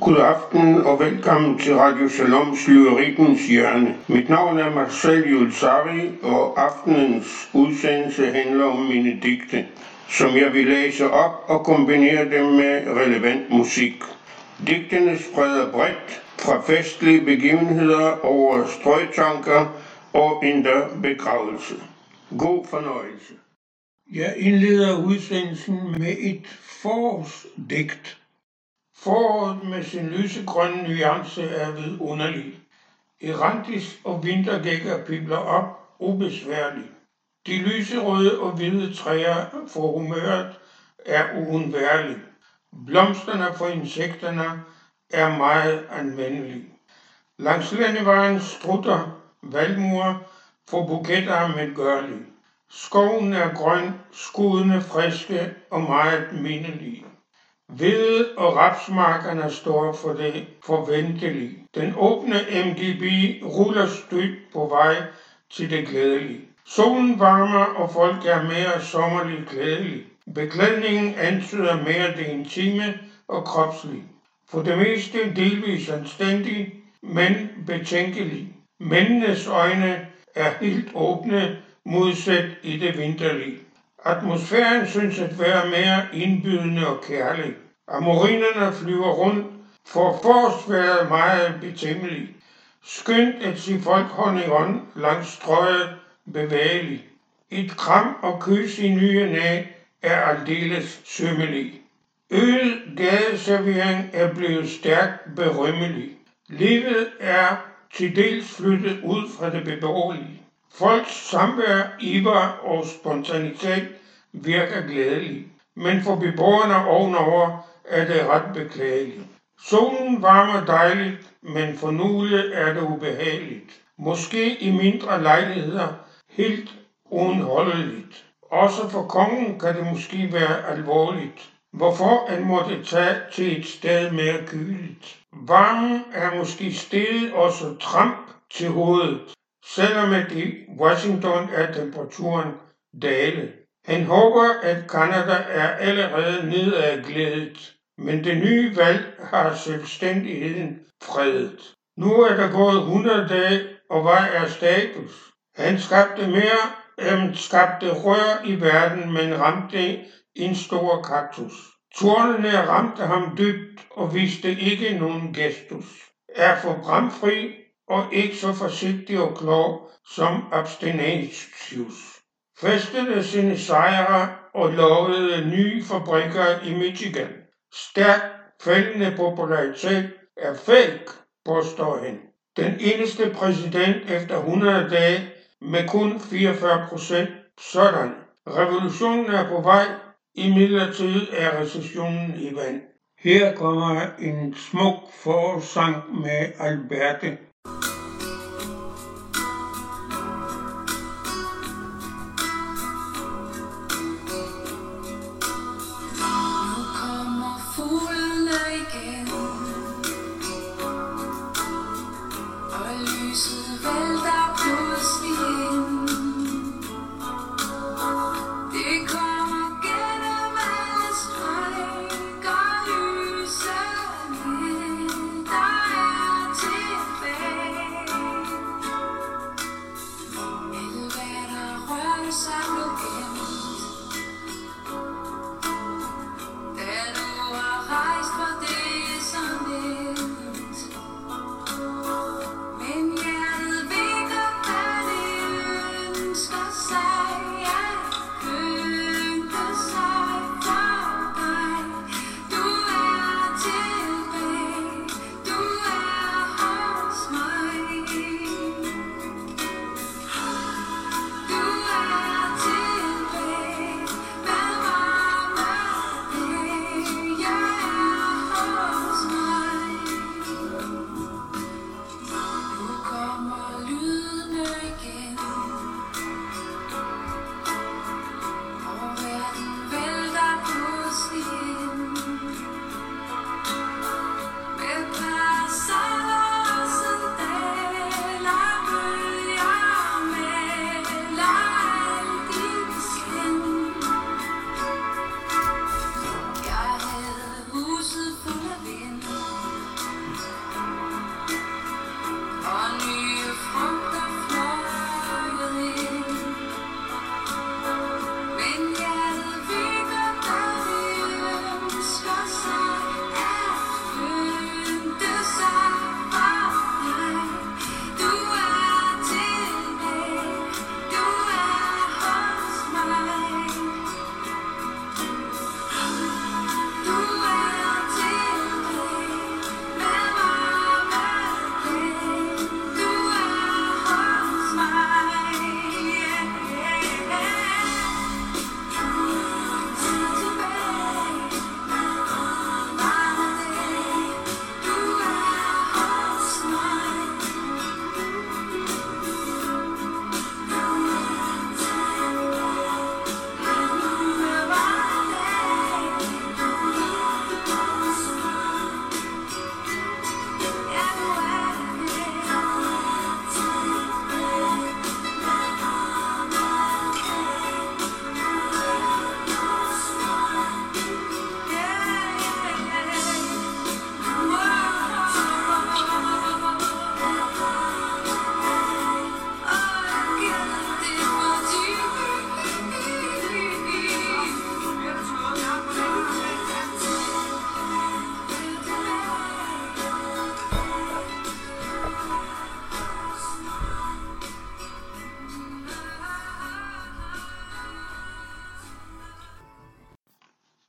God aften og velkommen til Radio Shaloms Lyrikkens Hjørne. Mit navn er Marcel Julsari, og aftenens udsendelse handler om mine digte, som jeg vil læse op og kombinere dem med relevant musik. Digtene spreder bredt fra festlige begivenheder over strøtanker og endda begravelse. God fornøjelse. Jeg indleder udsendelsen med et forårsdigt. Foråret med sin lysegrønne nuance er vidunderlig. Erantis og vintergækker pibler op ubesværligt. De lyserøde og hvide træer for humøret er uundværlige. Blomsterne for insekterne er meget anvendelige. Langs landevejen strutter valmuer for buketter medgørlige. Skoven er grøn, skuddene friske og meget mindelige. Hvede og rapsmarkerne står for det forventelige. Den åbne MGB ruller stødt på vej til det glædelige. Solen varmer, og folk er mere sommerligt klædelige. Beklædningen antyder mere det intime og kropslige. For det meste delvis anstændig, men betænkelig. Mændenes øjne er helt åbne, modsat i det vinterlige. Atmosfæren synes at være mere indbydende og kærlig. Amorinerne flyver rundt, for forårsvejret meget betænkelig. Skønt at se folk hånd i hånd langs strøget bevægeligt. Et kram og kys i ny og næ er aldeles sømmelig. Øget gadeservering er blevet stærkt berømmelig. Livet er til dels flyttet ud fra det beboelige. Folks samvær, iver og spontanitet virker glædelig, men for beboerne ovenover er det ret beklageligt. Solen varmer dejligt, men for nogle er det ubehageligt. Måske i mindre lejligheder helt uundholdeligt. Også for kongen kan det måske være alvorligt. Hvorfor han måtte tage til et sted mere kyligt. Varmen er måske steget også tramp til hovedet, selvom at i Washington er temperaturen dale. Han håber, at Canada er allerede nedadglædet, men det nye valg har selvstændigheden fredet. Nu er der gået 100 dage, og hvad er status? Han skabte rør i verden, men ramte en stor kaktus. Tornene ramte ham dybt og viste ikke nogen gestus. Er for bramfri og ikke så forsigtig og klog som Abstinentius. Festede sine sejre og lovede nye fabrikker i Michigan. Stærk fældende popularitet er fake, påstår han. Den eneste præsident efter 100 dage med kun 44%. Sådan. Revolutionen er på vej, imidlertid er recessionen i vand. Her kommer en smuk forårssang med Alberte. Men hjertet vil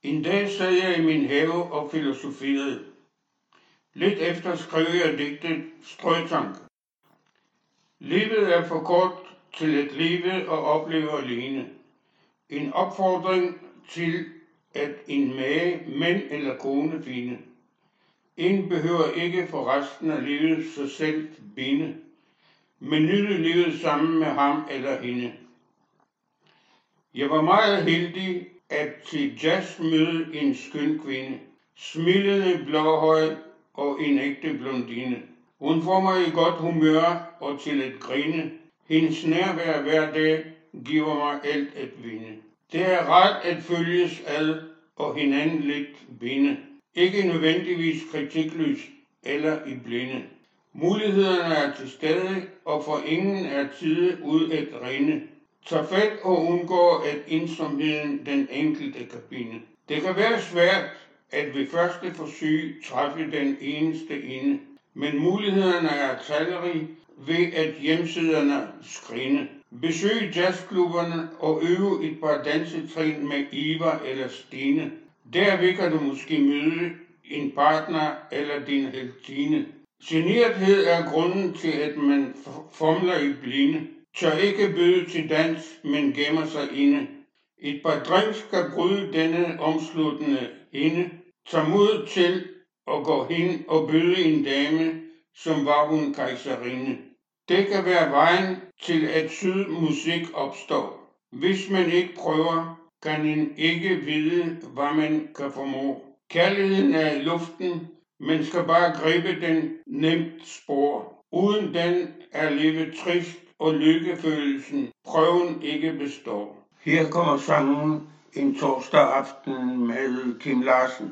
En dag sad jeg i min have og filosoferede. Lidt efter skrev jeg digtet Strøtank. Livet er for kort til at leve og opleve alene. En opfordring til at en mage, mand eller kone finde. En behøver ikke for resten af livet sig selv binde, men nyde livet sammen med ham eller hende. Jeg var meget heldig at til jazz møde en skøn kvinde, smilende blåhøj og en ægte blondine. Hun får mig i godt humør og til at grine. Hendes nærvær hver dag giver mig alt at vinde. Det er rart at følges ad og hinanden lidt binde. Ikke nødvendigvis kritikløs eller i blinde. Mulighederne er til stede, og for ingen er tide ud at rinde. Tag fat og undgår at ensomheden den enkelte kabine. Det kan være svært at ved første forsøg træffe den eneste inde, men mulighederne er talrige ved at hjemsiderne skrine. Besøg jazzklubberne og øve et par dansetrin med Ivar eller Stine. Derved kan du måske møde en partner eller din heltine. Generthed er grunden til at man fomler i blinde. Tør ikke byde til dans, men gemmer sig inde. Et par drinks skal bryde denne omsluttende hinde. Tag mod til at gå hen og byde en dame, som var hun kejserinde. Det kan være vejen til at syd musik opstår. Hvis man ikke prøver, kan en ikke vide, hvad man kan formå. Kærligheden er i luften, man skal bare gribe den nemt spor. Uden den er livet trist, og lykkefølelsen prøven ikke består. Her kommer sangen en torsdag aften med Kim Larsen.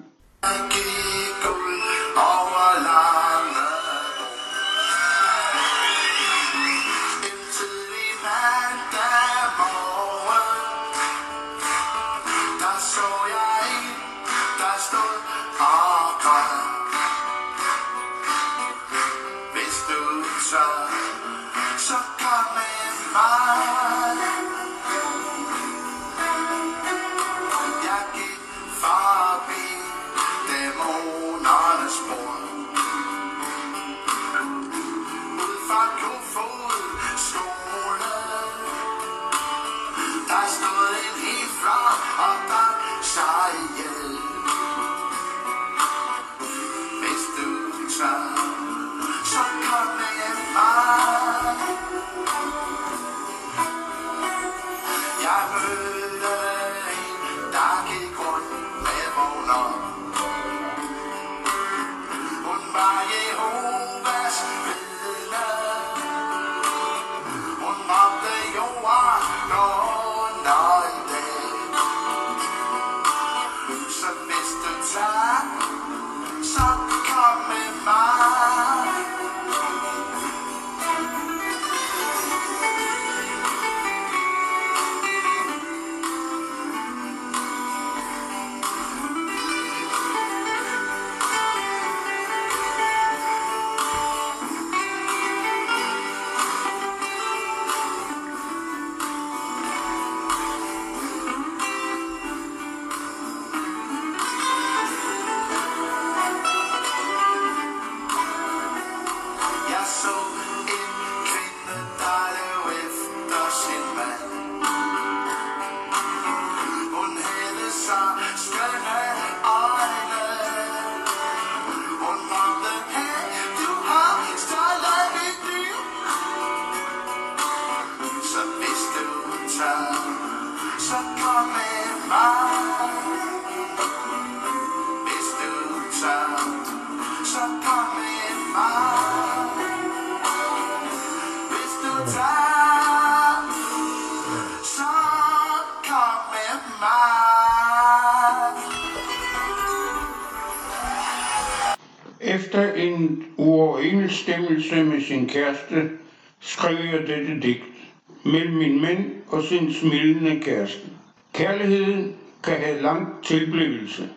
Efter en uoverensstemmelse med sin kæreste, skrev jeg dette digt mellem min mand og sin smilende kæreste. Kærligheden kan have lang tilblivelse.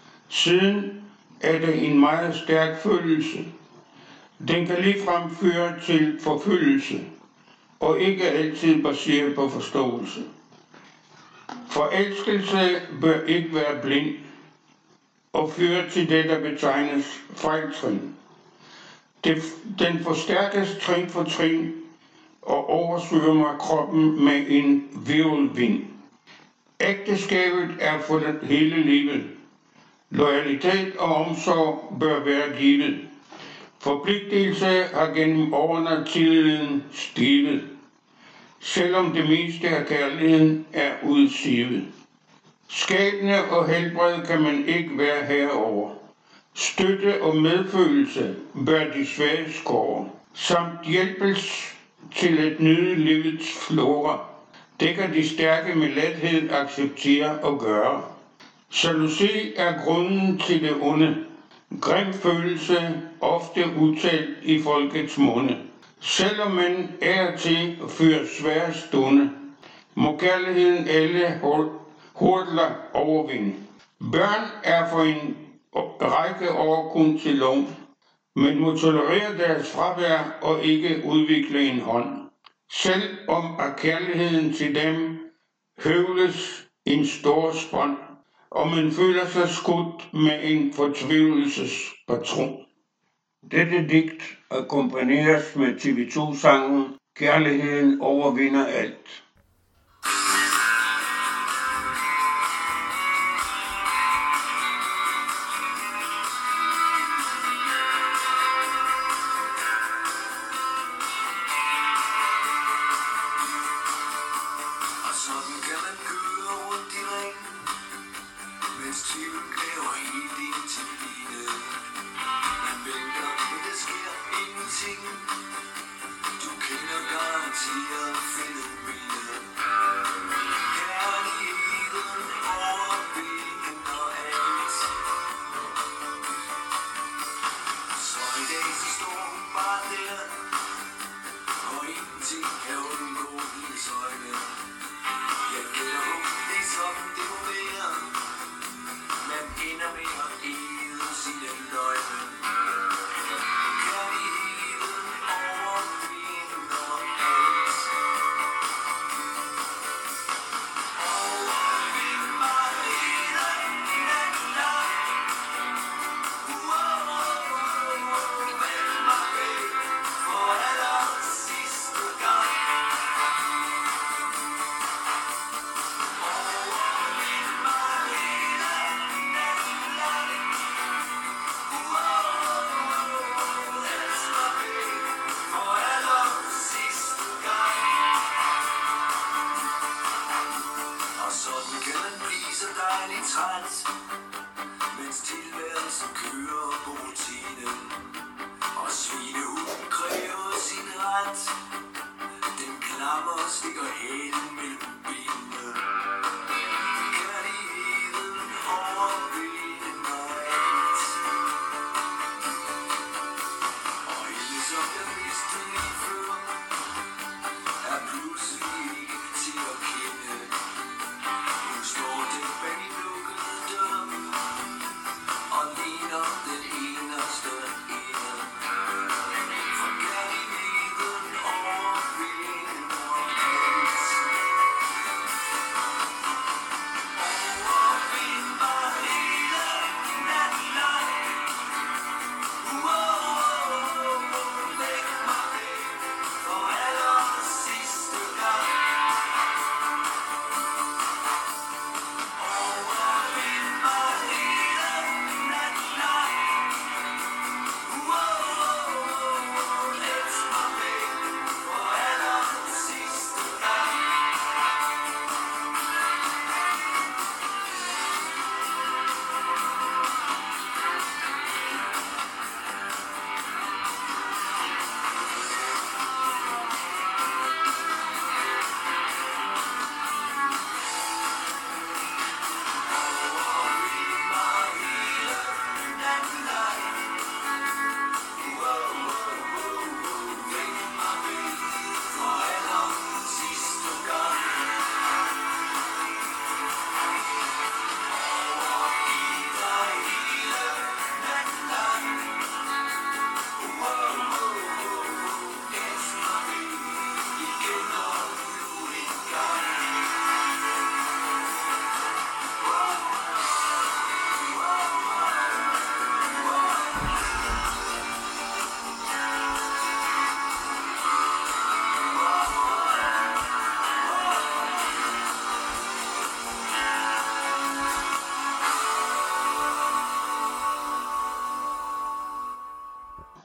Siden er det en meget stærk følelse. Den kan ligefrem føre til forfølgelse, og ikke altid baseret på forståelse. Forelskelse bør ikke være blind. og fører til det, der betegnes fejltrin. Den forstærkes trin for trin og oversvømmer kroppen med en hvirvelvind. Ægteskabet er for det hele livet. Loyalitet og omsorg bør være givet. Forpligtelse har gennem årene tilliden stiget, selvom det meste af kærligheden er udsivet. Skæbne og helbred kan man ikke være herover. Støtte og medfølelse bør de svage skåre, samt hjælpes til at nyde livets flora. Det kan de stærke med lethed acceptere og gøre. Jalousi er grunden til det onde. Grim følelse, ofte udtalt i folkets munde. Selvom man er til at fyre svære stunde, må kærligheden alle hurtler overvinde. Børn er for en række år kun til lån, men må tolerere deres fravær og ikke udvikle en hånd. Selv om af kærligheden til dem høvles en stor spånd, og man føler sig skudt med en fortvivlelsespatron. Dette digt akkompagneres med TV2-sangen Kærligheden overvinder alt.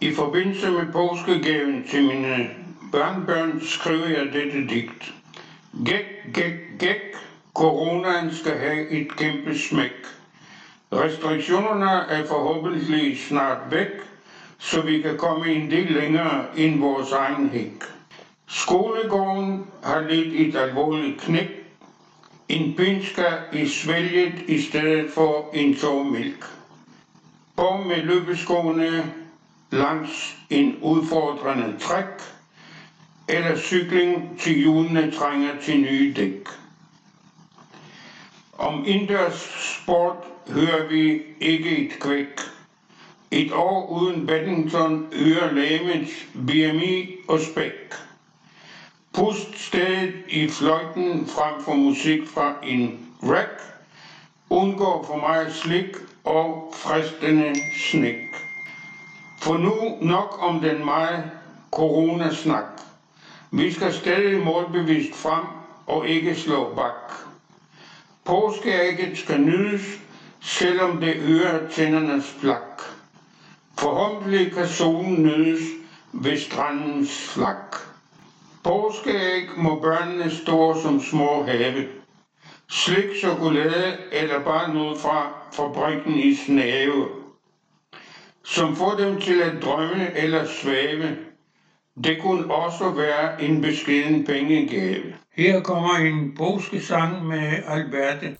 I forbindelse med påskegaven til mine børnebørn skriver jeg dette digt. Gæk, gæk, gæk, coronaen skal have et kæmpe smæk. Restriktionerne er forhåbentlig snart væk, så vi kan komme en del længere end vores egen hæk. Skolegården har lidt et alvorligt knæk. En pind skal i svælget i stedet for en tår mælk. På med løbeskoene langs en udfordrende træk, eller cykling til hjulene trænger til nye dæk. Om indendørs sport hører vi ikke et kvæk. Et år uden badminton øger legemets BMI og spæk. Pust stedet i fløjten frem for musik fra en rack. Undgår for meget slik og fristende slik. For nu nok om den meget coronasnak. Vi skal stadig målbevidst frem og ikke slå bak. Påskeægget skal nydes, selvom det øger tændernes plak. Forhåbentlig kan solen nydes ved strandens flak. Påskeæg må børnene store som små have. Slik, chokolade eller bare noget fra fabrikken i Snave, som får dem til at drømme eller svæve. Det kunne også være en beskeden pengegave. Her kommer en påskesang med Alberte.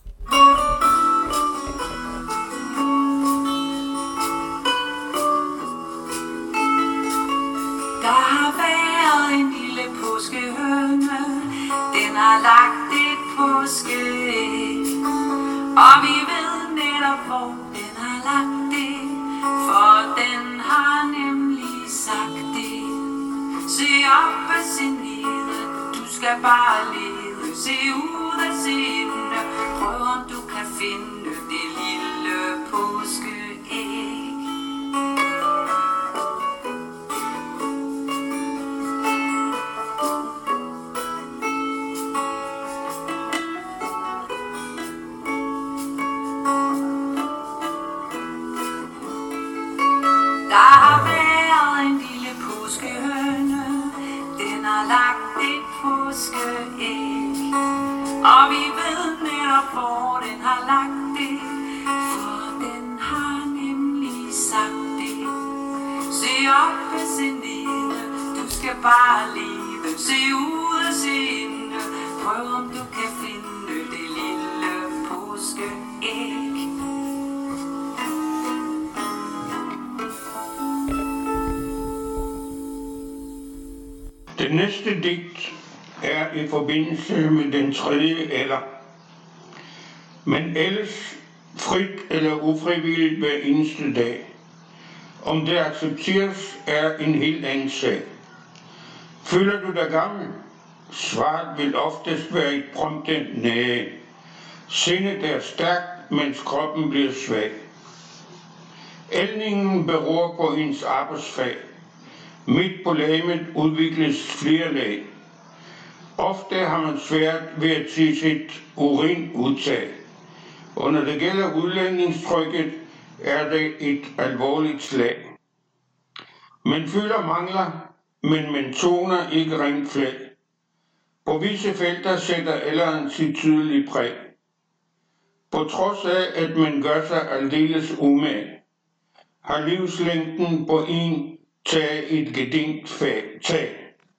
Der har været en lille påskehøne, den har lagt et påskeæg. Og vi ved netop, hvor den har lagt det, for den har nemlig sagt det. Se op og se ned, du skal bare lede. Se ud og se inde, prøv om du kan finde det lille påskeæg. Der har været en lille påskehøne, den har lagt et påskeæg. Og vi ved netop, hvor den har lagt det, for den har nemlig sagt det. Se op og se ned, du skal bare leve. Se ud og se inde, prøv om du kan finde det lille påskeæg. Det næste digt er i forbindelse med den tredje alder. Men ellers frit eller ufrivilligt hver eneste dag. Om det accepteres er en helt anden sag. Føler du dig gammel? Svaret vil oftest være et prompte næh. Sindet er stærkt, mens kroppen bliver svag. Ældningen beror på ens arbejdsfag. Midt på legemet udvikles flere lag. Ofte har man svært ved at se sit urinudtag. Og når det gælder udlændingstrykket, er det et alvorligt slag. Man føler mangler, men man toner ikke rent flag. På visse felter sætter alderen sit tydelige præg. På trods af, at man gør sig aldeles umage, har livslængden på en tage et gedingt tag.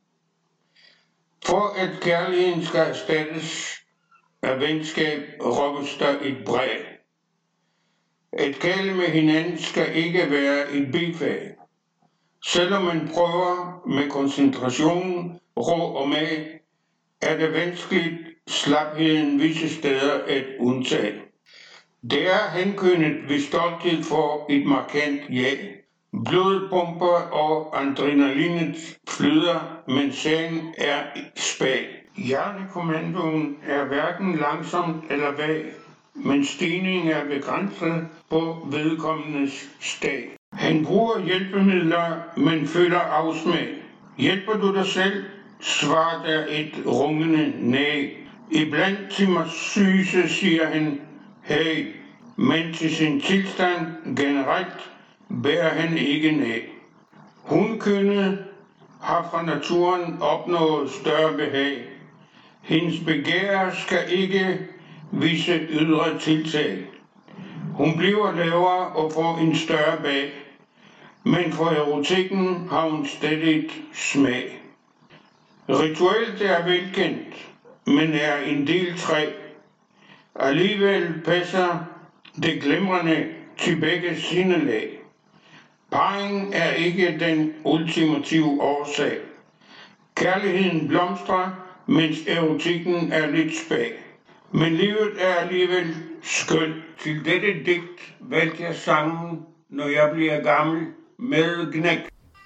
For at kærligheden skal erstattes af venskab, råbes der et bræg. At kæle med hinanden skal ikke være et bifag. Selvom man prøver med koncentrationen, ro og mag, er det vanskeligt slapheden visse steder at undtage. Det er henkønnet ved stolthed for et markant ja. Blodet pumper og adrenalinet flyder, men sagen er spag. Hjernekommandoen er hverken langsomt eller vag, men stigningen er begrænset på vedkommendes stag. Han bruger hjælpemidler, men føler afsmag. Hjælper du dig selv? Svaret er et rungende nej. Iblandt til mig syge, siger han, hey, men til sin tilstand generelt bærer han ikke næ. Hunkønnet har fra naturen opnået større behag. Hendes begær skal ikke vise ydre tiltag. Hun bliver lavere og får en større bag, men for erotikken har hun stadig smag. Rituelt er velkendt, men er en del træ. Alligevel passer det glimrende til begge sindelag. Parring er ikke den ultimative årsag. Kærligheden blomstrer, mens erotikken er lidt spag. Men livet er alligevel skønt. Til dette digt valgte jeg sangen Når jeg bliver gammel med Gnæk.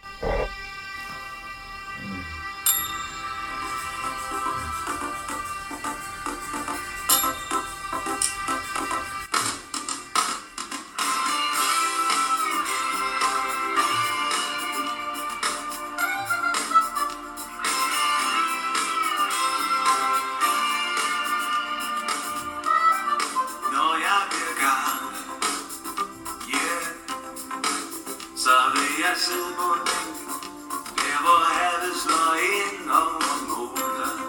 Sidde på en bænk, der hvor havet slår ind over målet.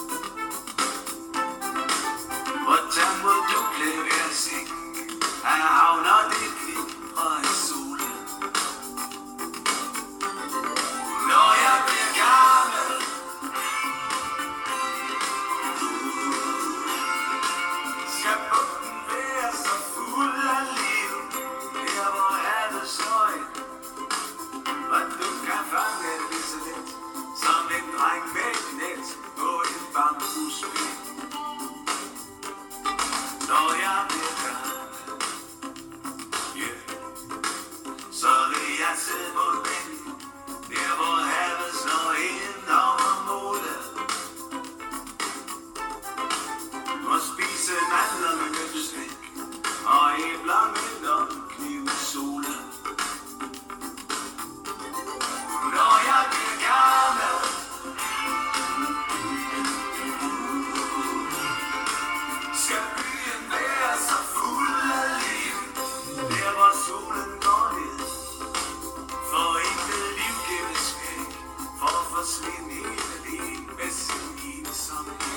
Hvordan må du klæde seng, at havner dit liv fra i solen? Når jeg bliver gammel, skal bunden være så fuld af liv, der hvor havet slår ind. Og du kan fange det så let, som en dreng med et net på en bambuspind. Når jeg bliver gammel, så vil jeg sidde på en bænk, der hvor havet slår ind over målet. Og spise mandler med købslæg, og æbler med lomkniv i solen. Når jeg bliver gammel, skal byen være så fuld af liv, der hvor solen går ned. For intet liv gives væk, for at forsvinde helt alene med sin ensomhed.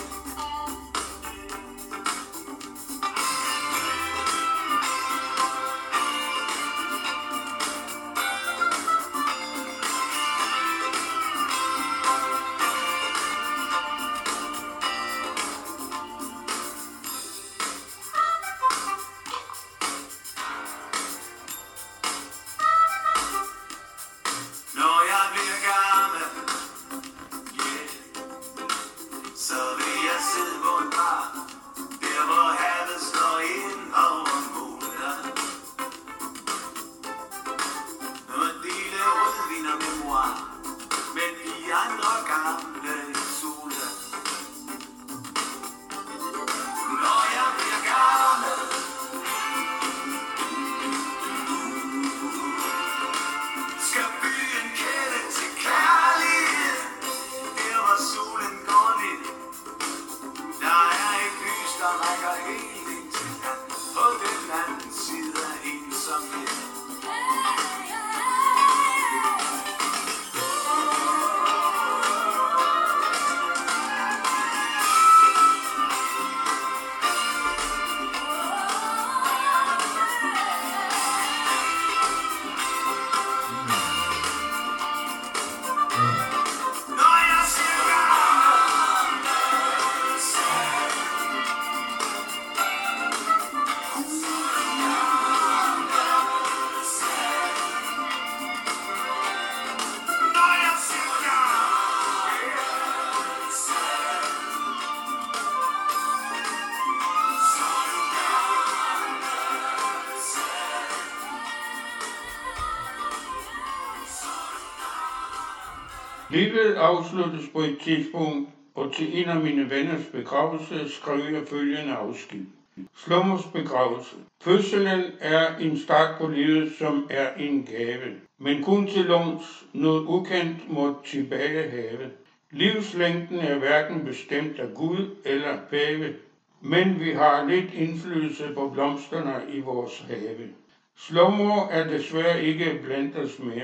Livet afsluttes på et tidspunkt, og til en af mine venners begravelse skrev jeg følgende afsked. Slummers begravelse. Fødselen er en start på livet, som er en gave, men kun til lunds noget ukendt må tilbage have. Livslængden er hverken bestemt af Gud eller pave, men vi har lidt indflydelse på blomsterne i vores have. Slummer er desværre ikke blandt os mere.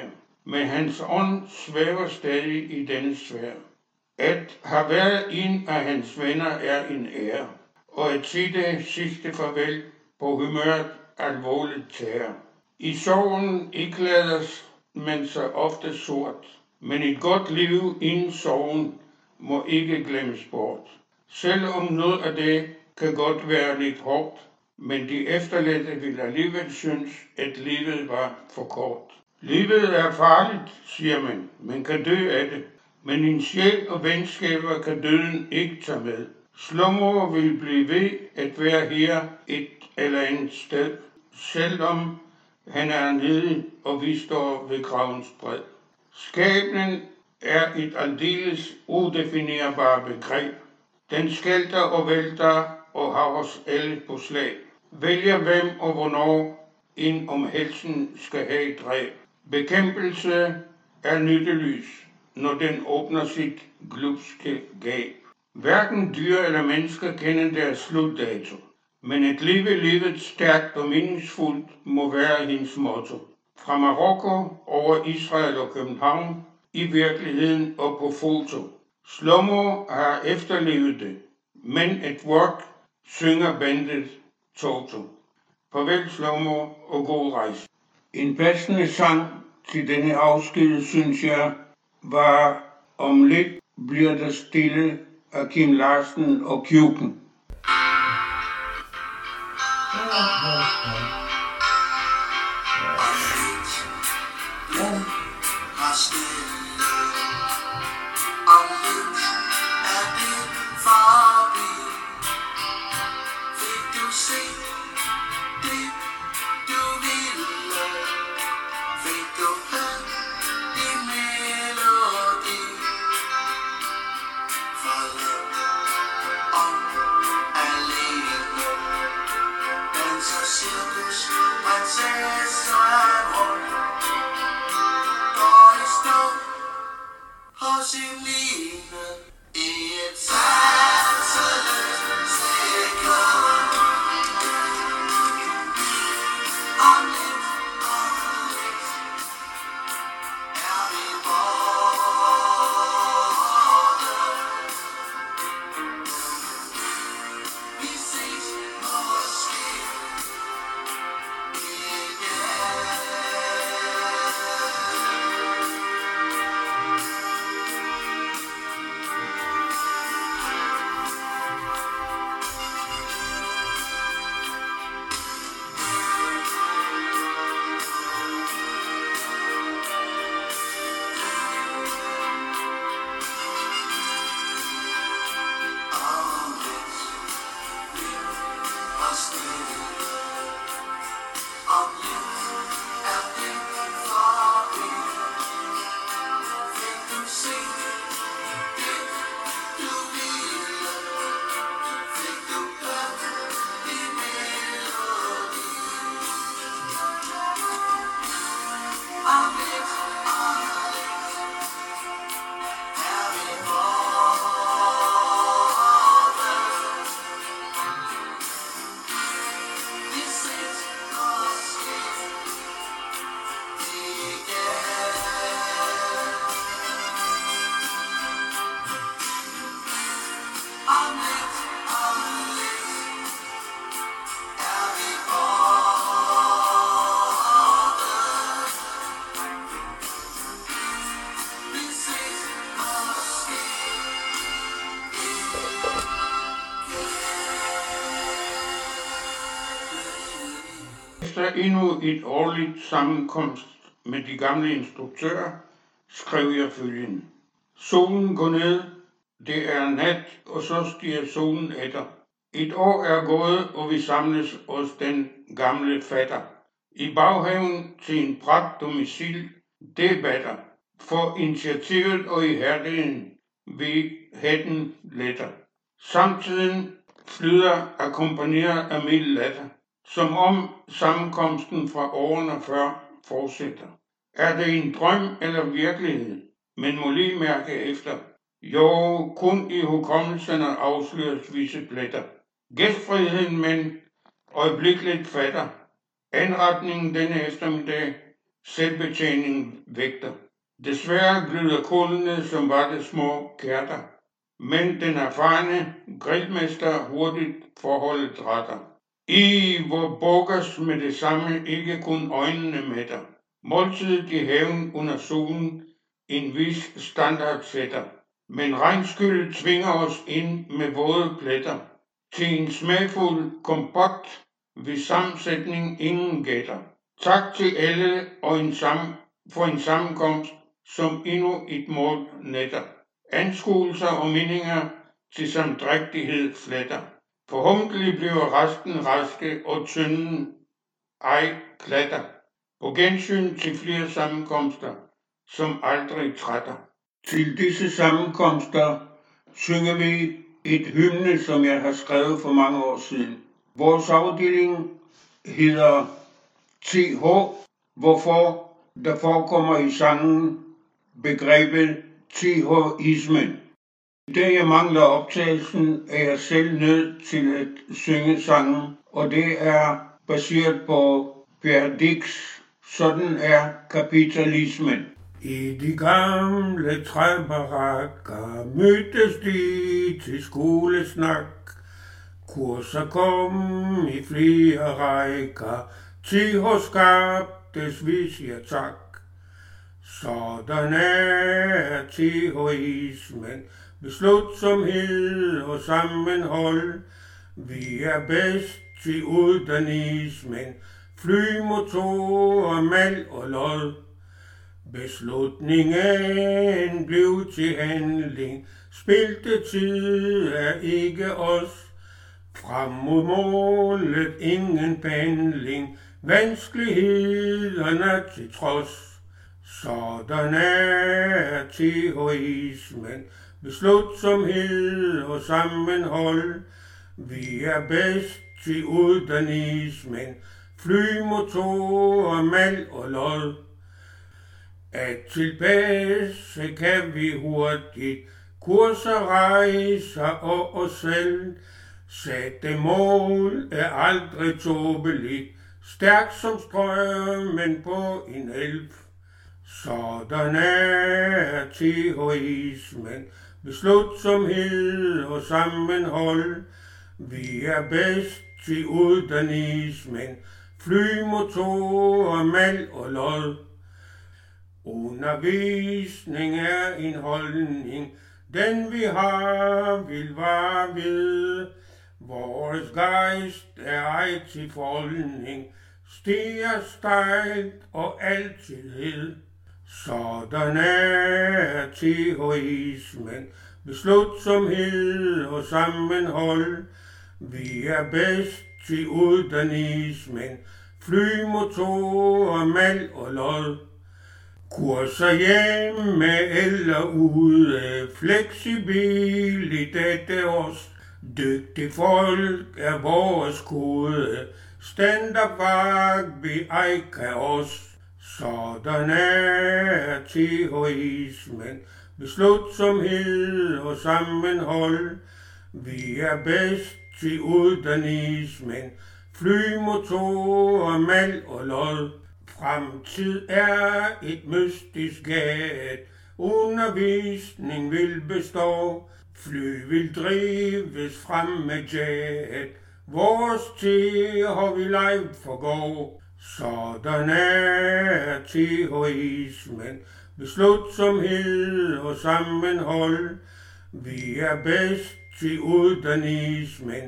men hans ånd svæver stadig i denne sfære. At have været en af hans venner er en ære, og at sige det sidste farvel på humøret alvorligt tager. I sorgen iklædes man sig ofte sort, men et godt liv inden sorgen må ikke glemmes bort. Selvom noget af det kan godt være lidt hårdt, men de efterladte vil alligevel synes, at livet var for kort. Livet er farligt, siger man. Man kan dø af det. Men en sjæl og venskaber kan døden ikke tage med. Slummer vil blive ved at være her et eller andet sted, selvom han er nede, og vi står ved gravens bred. Skæbnen er et aldeles udefinerbart begreb. Den skælder og vælter og har os alle på slag. Vælger hvem og hvornår ind om helsen skal have et dræb. Bekæmpelse er nyttelys, når den åbner sit glupske gab. Hverken dyr eller mennesker kender deres slutdato, men at leve livet stærkt og meningsfuldt må være hendes motto. Fra Marokko over Israel og København, i virkeligheden og på foto. Slummer har efterlevet det, men at work synger bandet Toto. Farvel Slummer og god rejse. En passende sang til denne afsked, synes jeg, var Om lidt bliver der stille af Kim Larsen og Kjuken. Efter endnu et årligt sammenkomst med de gamle instruktører, skrev jeg følgende. Solen går ned, det er nat, og så stiger solen efter. Et år er gået, og vi samles hos den gamle fatter. I baghaven til en pragt domicil, det batter. For initiativet og ihærdigheden vi hætten letter. Samtiden flyder akkompagneret af mild latter, som om sammenkomsten fra årene før fortsætter. Er det en drøm eller virkelighed? Men må lige mærke efter. Jo, kun i hukommelserne afsløres visse pletter. Gæstfriheden, men øjeblikkeligt fatter. Anretningen denne eftermiddag selvbetjening vægter. Desværre glider kullene som var det små kærter, men den erfarne grillmester hurtigt forholdet retter. Hvor bukkes med det samme ikke kun øjnene mætter. Måltidet i haven under solen en vis standard sætter, men regnskyld tvinger os ind med våde pletter til en smagfuld kompot, hvis sammensætning ingen gætter. Tak til alle for en sammenkomst, som endnu et mål netter. Anskuelser og meninger til samdrægtighed fletter. Forhåbentlig bliver resten raske og tynden ej klatter. På gensyn til flere sammenkomster, som aldrig trætter. Til disse sammenkomster synger vi et hymne, som jeg har skrevet for mange år siden. Vores afdeling hedder TH, hvorfor der forekommer i sangen begrebet TH-ismen. Da jeg mangler optagelsen, er jeg selv nødt til at synge sangen, og det er baseret på Pierre Dix. Sådan er kapitalismen. I de gamle træbarakker mødtes de til skolesnak. Kurser kom i flere rækker, TH skabtes, vi siger tak. Sådan er TH-ismen, beslutsomhed og sammenhold. Vi er bedst til uddannelsesmænd, flymotorer, mal og lod. Beslutningen blev til handling, spiltetid er ikke os. Frem mod målet ingen pendling, vanskelighederne til trods. Sådan er TH-ismen, beslutsomhed og sammenhold. Vi er bedst til uddannelsesmænd, flymotorer, mal og lod. At tilpasse kan vi hurtigt, kurser, rejser og os selv. Sætte mål er aldrig tåbeligt, stærk som strømmen på en elv. Sådan er TH-ismen, beslutsomhed og sammenhold. Vi er bedst til uddannelsesmænd, flymotorer, mal og lod. Undervisning er en holdning, den vi har vil vare ved. Vores gejst er ej til forholdning, stiger stejlt og altid hed. Sådan er TH-ismen, beslutsomhed og sammenhold. Vi er bedst til uddannelsesmænd, flymotorer, mal og lod. Kurser hjemme eller ude, fleksibilitet os. Dygtig folk er vores kode, standardvagt vi ej kan os. Sådan er TH-ismen, beslutsomhed og sammenhold. Vi er bedst til uddannelsesmænd, flymotorer, mal og lod. Fremtid er et mystisk gat, undervisning vil bestå. Fly vil drives frem med jet, vores TH vil ej forgå. Sådan er TH-ismen, beslutsomhed og sammenhold. Vi er bedst til uddannelsesmænd,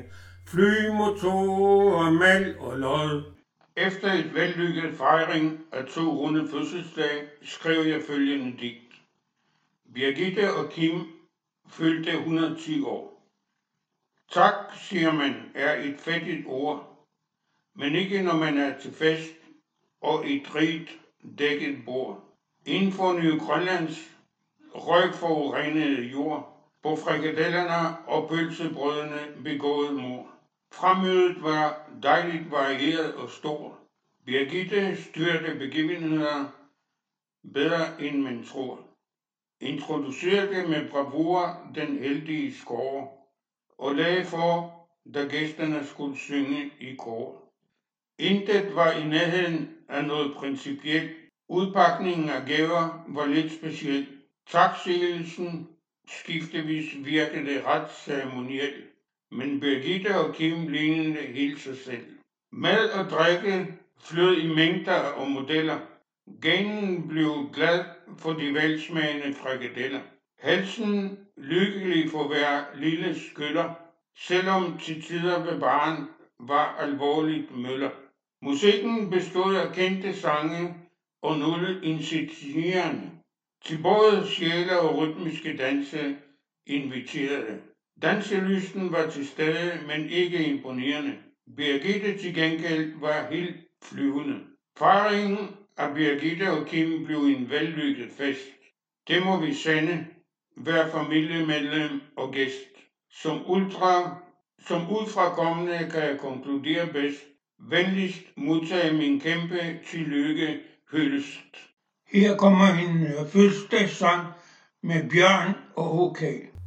flymotorer, mal og lod. Efter et vellykket fejring af 200 fødselsdag skrev jeg følgende digt. Birgitte og Kim fyldte 110 år. Tak, siger man, er et fattigt ord, men ikke når man er til fest og et rigt dækket bord. Inden for Ny Grønlands røgforurenede jord, på frikadellerne og pølsebrødene begået mord. Fremmødet var dejligt varieret og stor. Birgitte styrte begivenheder bedre end man tror. Introducerede med bravur den heldige score og lagde for, da gæsterne skulle synge i kor. Intet var i nærheden af noget principielt, Udpakningen af gaver var lidt speciel. Taksigelsen skiftevis virkede ret ceremoniel, men Birgitte og Kim lignede helt sig selv. Mad og drikke flød i mængder og modeller. Ganen blev glad for de velsmagende frikadeller. Halsen lykkelig for hver lille skyller, selvom til tider ved baren var alvorligt møller. Musikken bestod af kendte sange og nogle inciterende. Til både sjæle og rytmiske danse inviterede. Danselysten var til stede, men ikke imponerende. Birgitte til gengæld var helt flyvende. Fejringen af Birgitte og Kim blev en vellykket fest. Det må vi sande, hver familiemedlem og gæst. Som udfrakommende kan jeg konkludere bedst. Venligst modtage min kæmpe tillykke hyldest. Her kommer en fødselsdagssang med Bjørn og OK.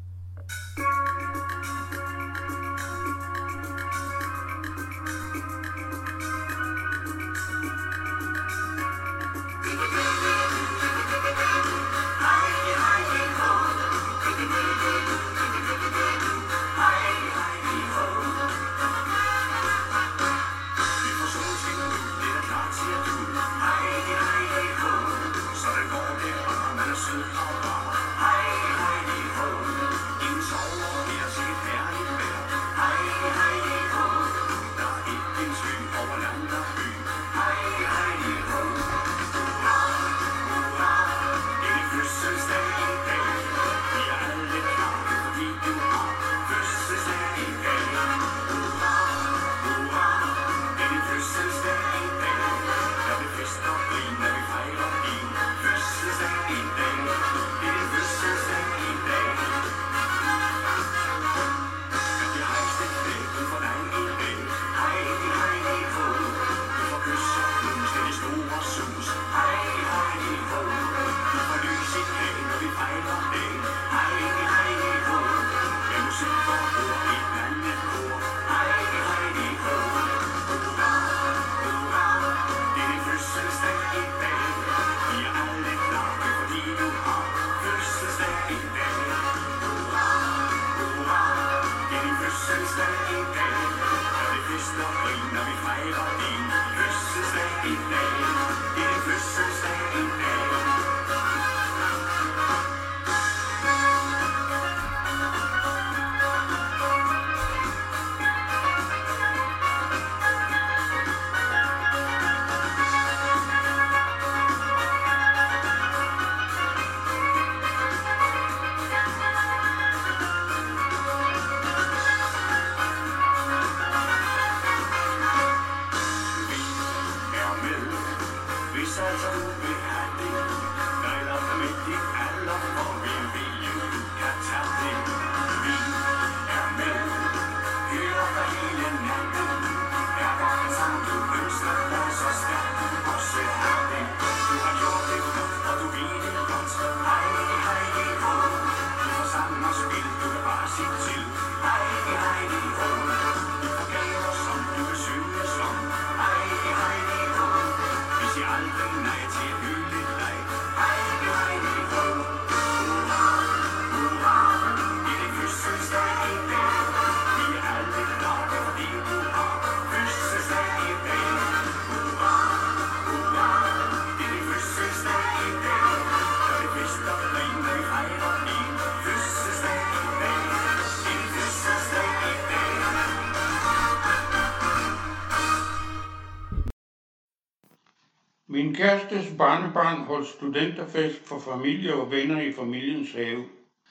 Min kærestes barnebarn holdt studenterfest for familie og venner i familiens have.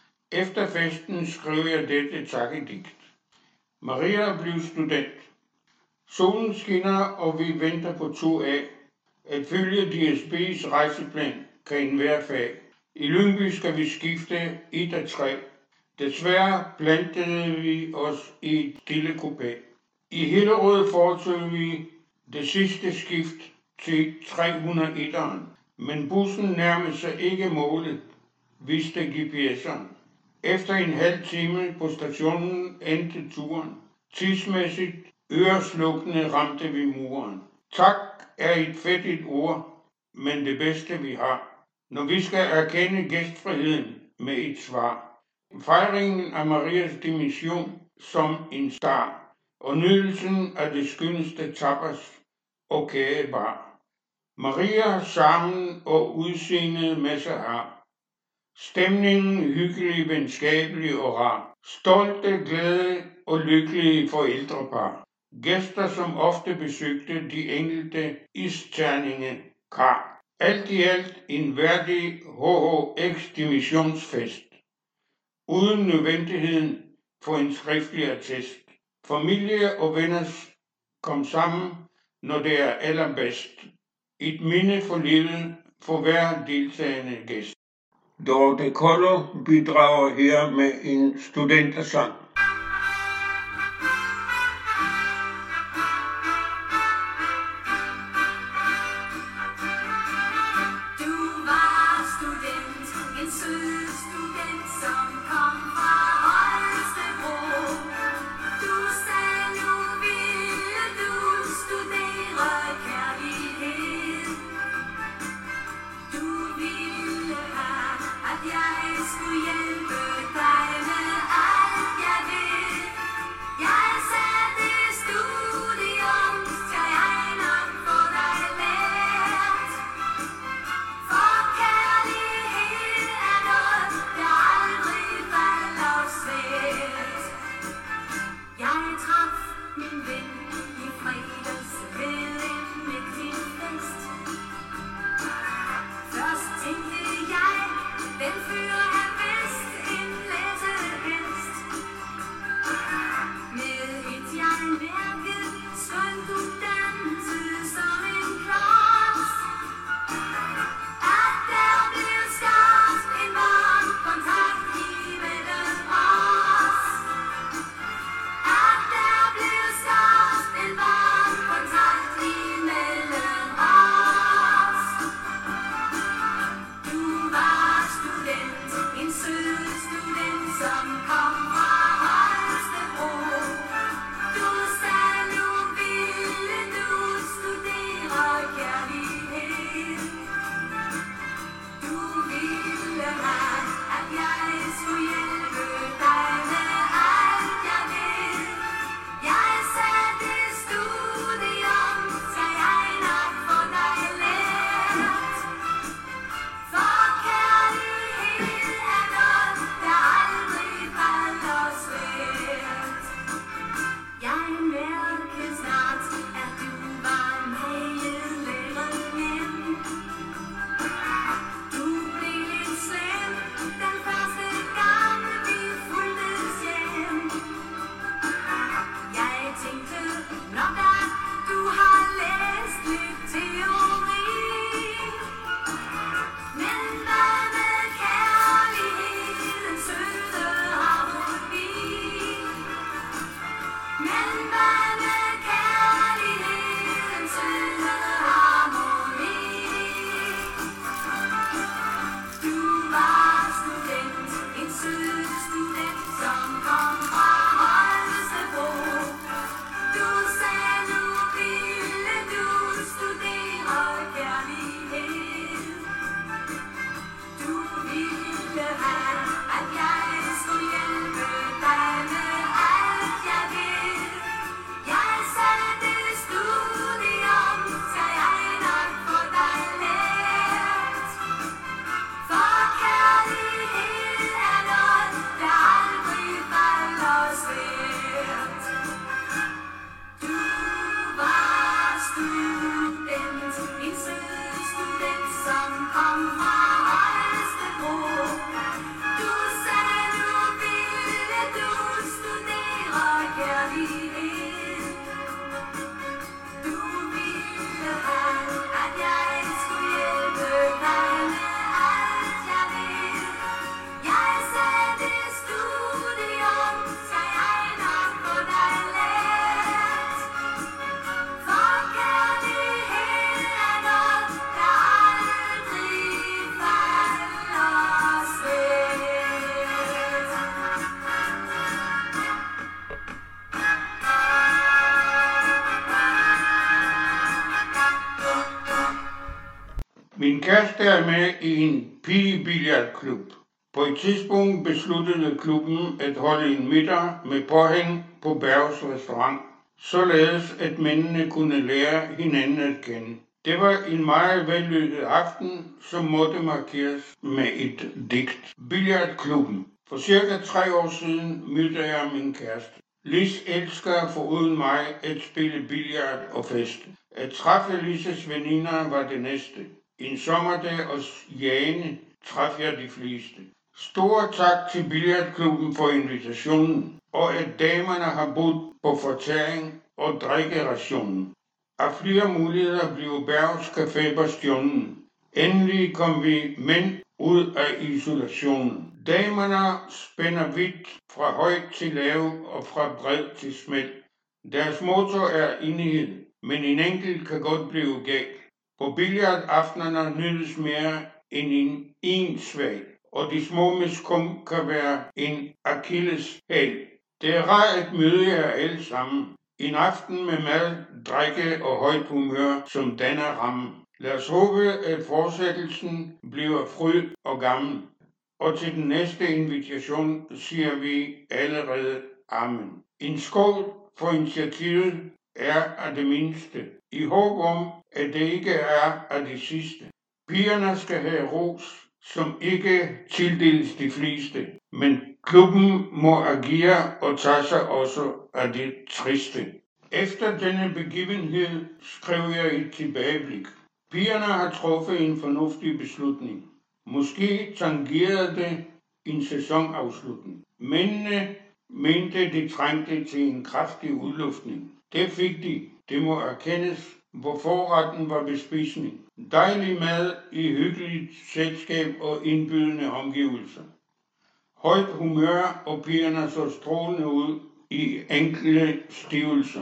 Efter festen skrev jeg dette takkedigt. Maria blev student. Solen skinner, og vi venter på 2A. At følge DSB's rejseplan kan enhver fag. I Lyngby skal vi skifte 1 af 3. Desværre plantede vi os i et stille kupé. I Hillerød foretog vi det sidste skift til 301'eren, men bussen nærmede sig ikke målet, viste GPS'eren. Efter en halv time på stationen endte turen. Tidsmæssigt øreslukkende ramte vi muren. Tak er et fedtigt ord. men det bedste vi har. Når vi skal erkende gæstfriheden med et svar. Fejringen af Marias dimission som en star og nydelsen af det skønneste tapas og kagebar. Maria sammen og udseendet masse har. Stemningen hyggelig, venskabelig og rar. Stolte, glade og lykkelige forældrepar. Gæster, som ofte besøgte de enkelte isterninge kar. Alt i alt en værdig HHX-dimissionsfest. Uden nødvendigheden for en skriftlig attest. Familie og venner kom sammen, når det er allerbedst. Et minde for livet for hver deltagende gæst. Dorte Koller bidrager her med en studentersang. Min kæreste er med i en pigebilliardklub. På et tidspunkt besluttede klubben at holde en middag med påhæng på Bergs restaurant, således at mændene kunne lære hinanden at kende. Det var en meget vellykket aften, som måtte markeres med et digt. Billiardklubben. For cirka 3 år siden mødte jeg min kæreste. Lis elsker foruden mig at spille billard og feste. At træffe Lises veninder var det næste. En sommerdag hos Jane traf jeg de fleste. Stor tak til billiardklubben for invitationen, og at damerne har budt på fortæring og drikkerationen. Af flere muligheder blev Bergs Café Bastionen. Endelig kom vi mænd ud af isolationen. Damerne spænder vidt fra højt til lav og fra bred til smal. Deres motto er enighed, men en enkelt kan godt blive galt. På billiardaftenerne nydes mere end en svag, og de små med skum kan være en akilleshæl. Det er rart at møde jer alle sammen. En aften med mad, drikke og højt humør som danner ramme. Lad os håbe, at fortsættelsen bliver fryd og gammel. Og til den næste invitation siger vi allerede amen. En skål for initiativet er af det mindste, i håb om, at det ikke er af det sidste. Pigerne skal have ros, som ikke tildeles de fleste, men klubben må agere og tage sig også af det triste. Efter denne begivenhed skrev jeg et tilbageblik. Pigerne har truffet en fornuftig beslutning. Måske tangerede det en sæsonafslutning. Mændene mente, de trængte til en kraftig udluftning. Det fik de. Det må erkendes, hvor forretten var bespisning. Dejlig mad i hyggeligt selskab og indbydende omgivelser. Højt humør, og pigerne så strålende ud i enkle stivelser.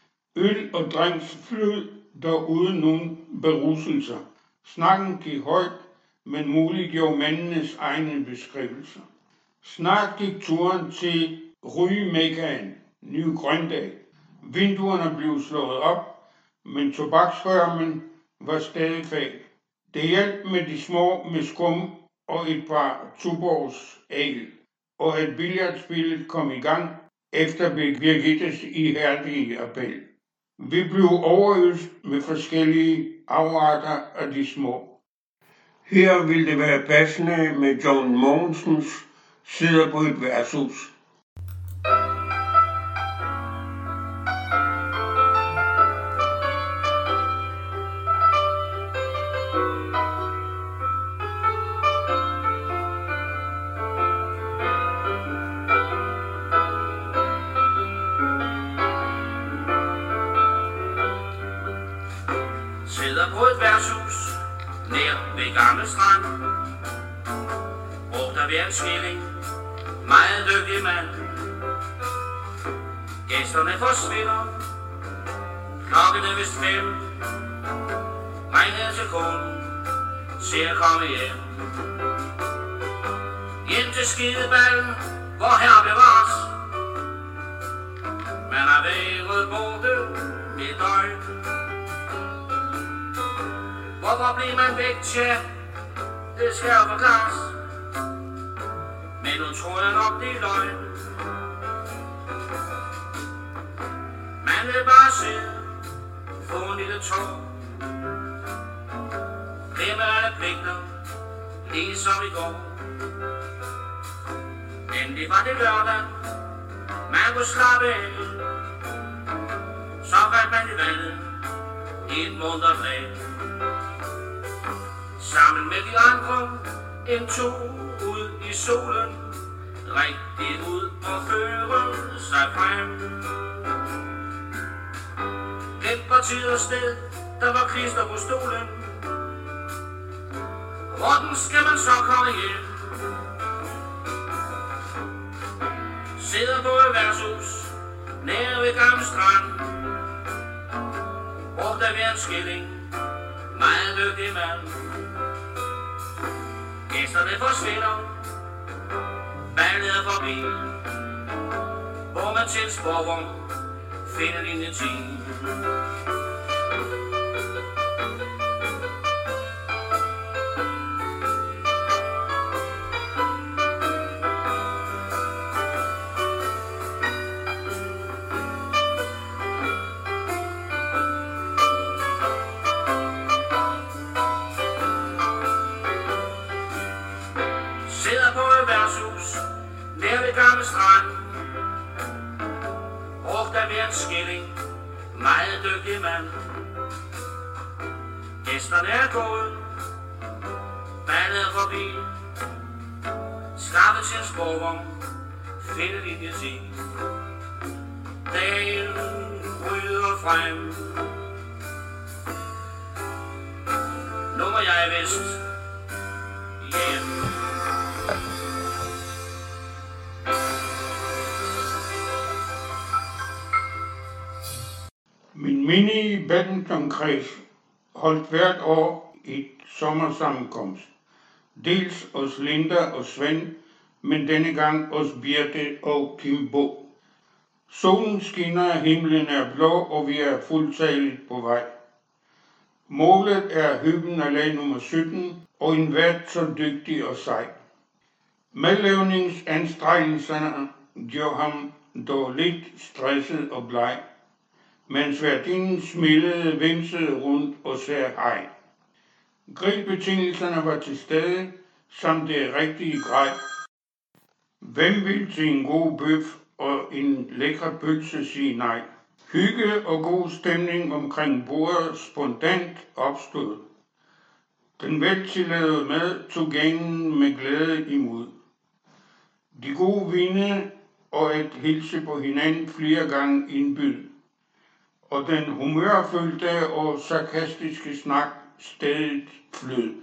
Øl og drinks flød dog uden nogen beruselser. Snakken gik højt, men muliggjorde mændenes egne beskrivelser. Snart gik turen til Rygmekkaen, Ny Grøndag. Vinduerne blev slået op, men tobaksrørmen var stadig fag. Det hjalp med de små med skum og et par Tuborgs ale, og at billiardspillet kom i gang efter Birgittes ihærdige appel. Vi blev overøst med forskellige afarter af de små. Her vil det være passende med John Mogensens Sidder på et værtshus. Sidder på et værtshus nær ved Gamle Strand. Brugt af hver en skilling, meget dygtig mand. Gæsterne forsvinder, klokken er vist 5. Ringede til konen, siger komme hjem. Hjem til skideballen, hvor her bevares. Man har været borte et døgn. Hvorfor bliver man væk, tja? Det skal jo forklares. Men nu tror jeg nok, det er løgn. Man vil bare sidde, få en lille tår. Glemme alle pligter, ligesom i går. Endelig var det lørdag, man kunne slappe af. Så fandt man i vandet i et munter flag. Sammen med de andre en tur ud i solen, rigtig ud og føre sig frem. Gennem på tid og sted, der var klister på stolen. Hvordan skal man så komme hjem? Sidder på et værtshus nær ved Gamle Strand. Brugt af hver en skilling, meget dygtig mand. Gæsterne forsvinder, ballet er forbi. Hvor man til sporvogn finder linje 10. være en skilling, meget dygtig mand. Gæsterne er gået, ballet forbi. Skaffe til en sporvogn, finde linje 10. Dagen ryder frem. Nu må jeg vist hjem. Min mini badmintonkreds holdt hvert år et sommersammenkomst. Dels hos Linda og Svend, men denne gang hos Birte og Kimbo. Solen skinner, himlen er blå, og vi er fuldtalligt på vej. Målet er Høben Allé nummer 17, og en vært så dygtig og sej. Madlavningsanstrengelserne gjorde ham dog lidt stresset og bleg, mens værtinden smilede, vimsede rundt og sagde hej. Grillbetingelserne var til stede, samt det rigtige grej. Hvem vil til en god bøf og en lækker pølse sige nej? Hygge og god stemning omkring bordet spontant opstod. Den veltillavede mad tog gængen med glæde imod. De gode vine og at hilse på hinanden flere gange indbyd, og den humørfyldte og sarkastiske snak stedet flød.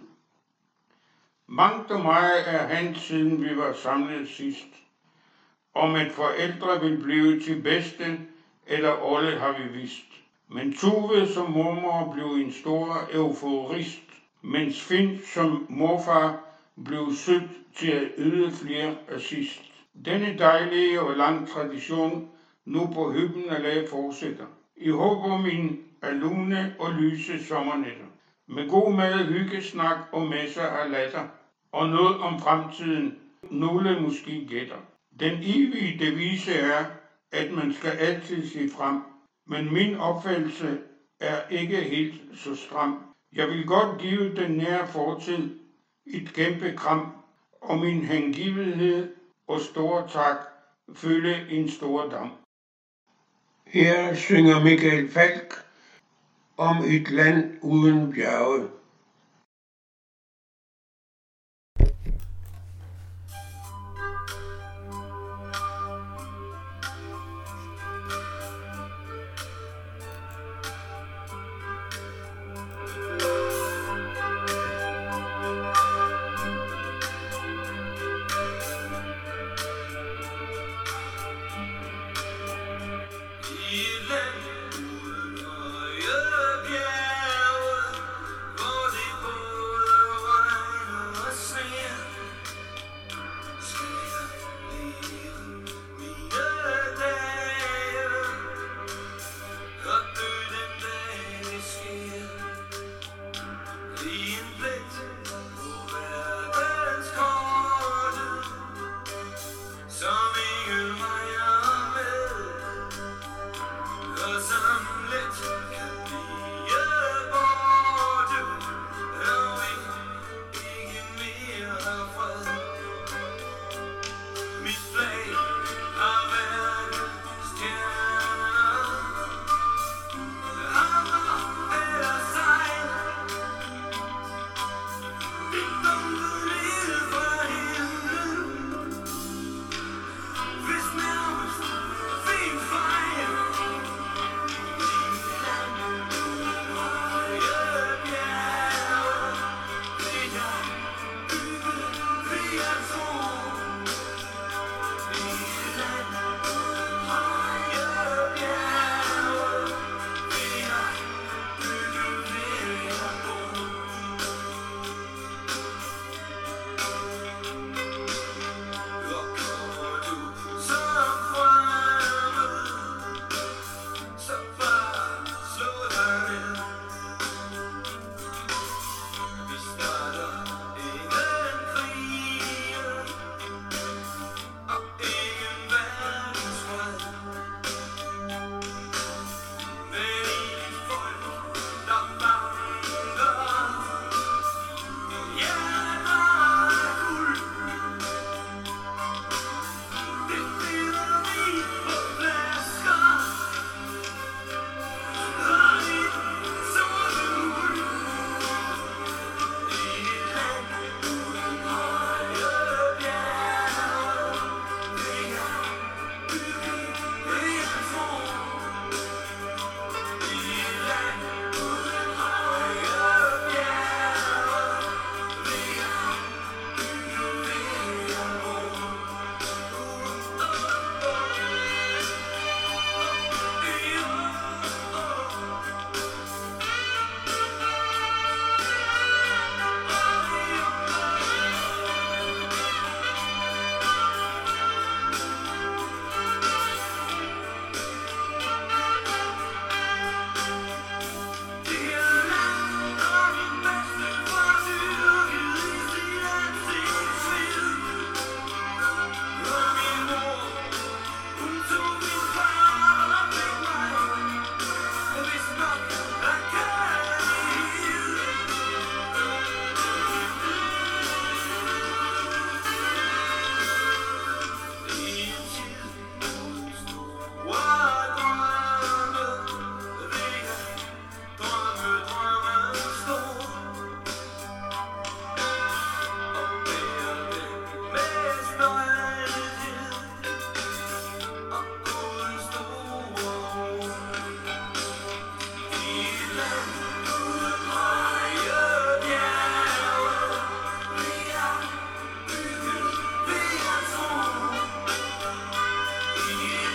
Mangt og meget er hent siden vi var samlet sidst. Om at forældre vil blive til bedste, eller alle har vi vidst. Men Tove som mormor blev en stor euforist, mens Finn som morfar blev sødt til at yde flere assist. Denne dejlige og lang tradition nu på Høben Allé fortsætter. I håb om en lune og lyse sommernætter. Med god mad, hyggesnak og masser af latter. Og noget om fremtiden, nogle måske gætter. Den evige devise er, at man skal altid se frem. Men min opfattelse er ikke helt så stram. Jeg vil godt give den nære fortid et kæmpe kram, og min hengivenhed og store tak fylde en stor dam. Her synger Michael Falch om et land uden bjerge. I land uden høje bjerge, hvor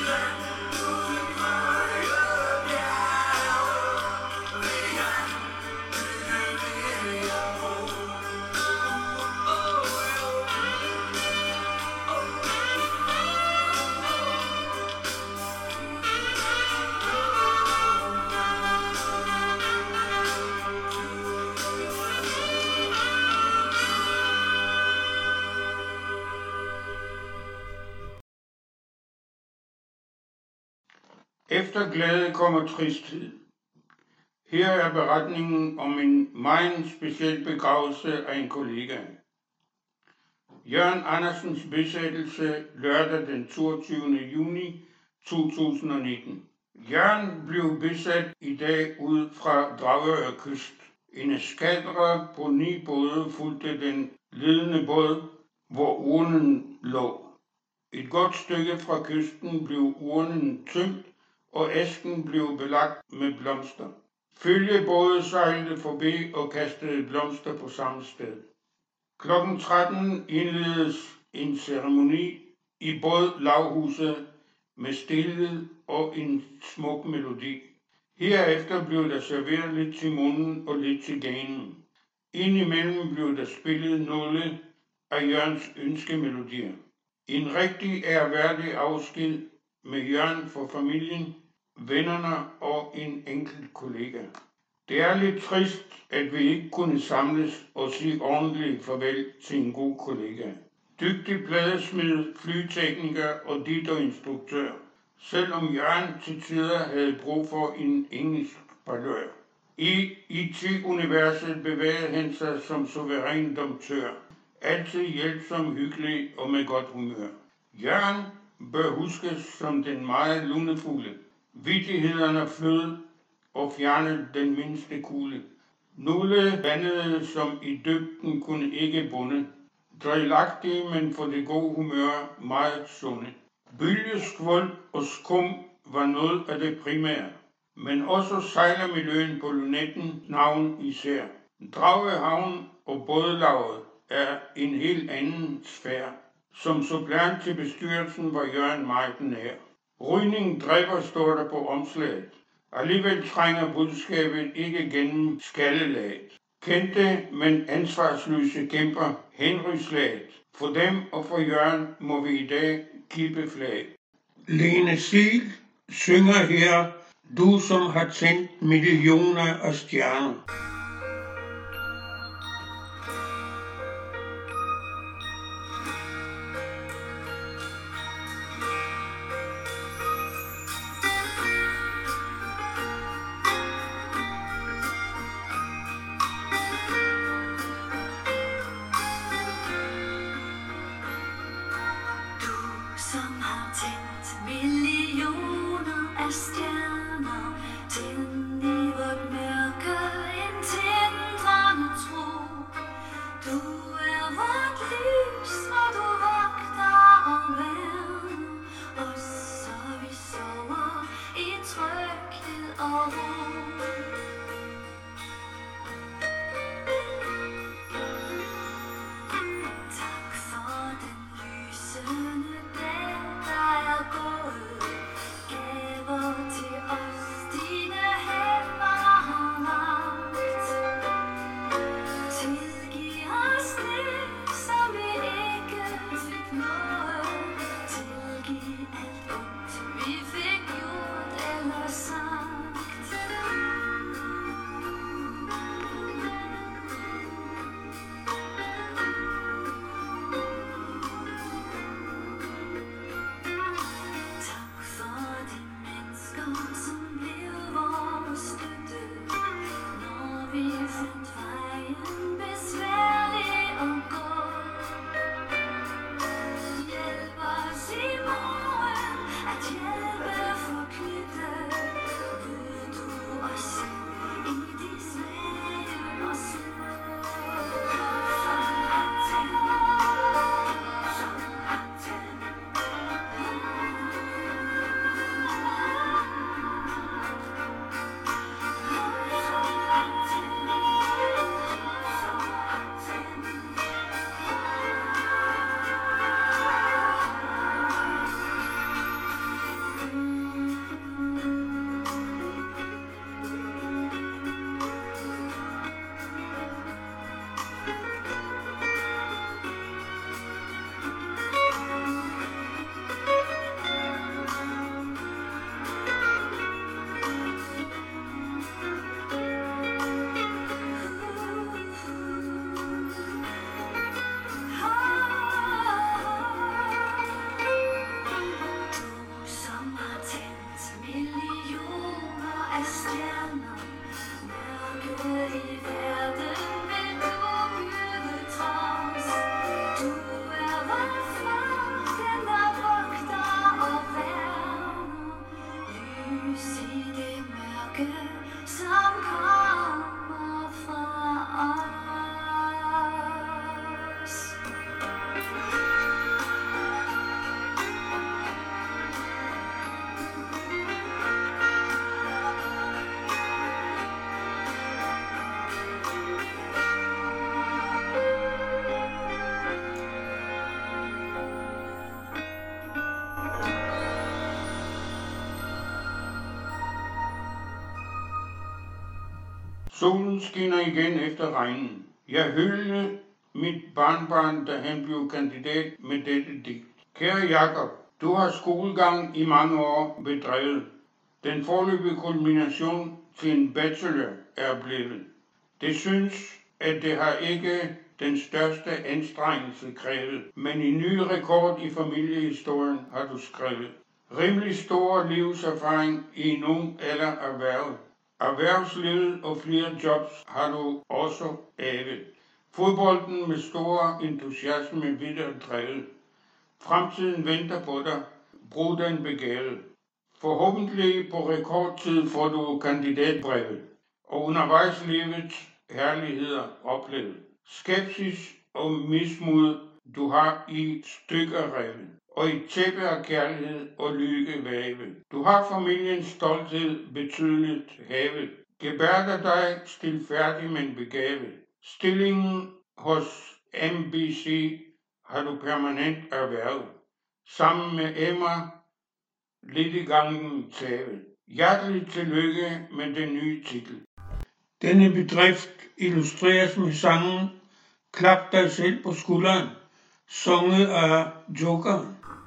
Efter glæde kommer tristhed. Her er beretningen om en meget speciel begravelse af en kollega. Jørgen Andersens besættelse lørdag den 22. juni 2019. Jørgen blev besat i dag ud fra Dragør kyst. En eskadre på 9 både fulgte den ledende båd, hvor urnen lå. Et godt stykke fra kysten blev urnen tømt, og asken blev belagt med blomster. Følgebåde sejlede forbi og kastede blomster på samme sted. Klokken 13 indledes en ceremoni i bådlavhuset med stillhed og en smuk melodi. Herefter blev der serveret lidt til munden og lidt til ganen. Indimellem blev der spillet nogle af Jørgens ønskemelodier. En rigtig ærværdig afsked med Jørgen for familien, vennerne og en enkelt kollega. Det er lidt trist, at vi ikke kunne samles og sige ordentligt farvel til en god kollega. Dygtig pladesmed, flytekniker og dittorinstruktør, selvom Jørgen til tider havde brug for en engelsk parlør. I IT-universet bevægede han sig som suveræn domptør, altid hjælpsom, hyggelig og med godt humør. Jørgen bør huskes som den meget lundefulde. Vittighederne flød og fjernede den mindste kugle. Nogle landede som i dybden kunne ikke bunde. Drillagtige, men for det gode humør meget sunde. Bølgeskvold og skum var noget af det primære, men også sejlermiljøen på Lunetten navn især. Dragør og bådlaget er en helt anden sfære. Som suppleant til bestyrelsen var Jørgen meget nær. Rygning dræber, står der på omslaget. Alligevel trænger budskabet ikke gennem skallelaget. Kendte, men ansvarsløse kæmper Henry-slaget. For dem og for Jørgen må vi i dag kippe flag. Lene Sil synger her, du som har tændt millioner af stjerner. Som har tændt millioner af stjerner, tænd i vort mørke en tindrende tro. Du er vort lys, og du vogter og værner os, så vi sover i tryghed og ro. Tak for den lysende dag, der er gået. Gaver til os, dine hænder har rakt. Tilgiv os det, som vi ikke fik nået. Tilgiv alt ondt, vi fik gjort eller sagt. Tak for de mennesker, som blev vores støtte, når vi fandt vejen besværlig at gå. Hjælp os i morgen at hjælpe forknytte. Mød du os i de svage og små. Som har tændt, som har tændt. Som har tændt. lys i det mørke, som kommer fra os. Solen skinner igen efter regnen. Jeg hyldede mit barnbarn, da han blev kandidat med dette digt. Kære Jakob, du har skolegang i mange år bedrevet. Den foreløbige kulmination til en bachelor er blevet. Det synes, at det har ikke den største anstrengelse krævet, men en ny rekord i familiehistorien har du skrevet. Rimelig stor livserfaring i en ung alder erhvervet. Erhvervslivet og flere jobs har du også avet. Fodbolden med stor entusiasme videre drevet. Fremtiden venter på dig. Brug den begavet. Forhåbentlig på rekordtid får du kandidatbrevet, og undervejs livets herligheder oplevet. Skepsis og mismod du har i stykker revet, og i tæppe af kærlighed og lykke vævet. Du har familiens stolthed betydeligt havet. Gebærder dig stilfærdig, men begavet. Stillingen hos MBC har du permanent erhvervet. Sammen med Emma lidt i gangen taget. Hjerteligt tillykke med den nye titel. Denne bedrift illustreres med sangen Klap dig selv på skulderen, sunget af Joker.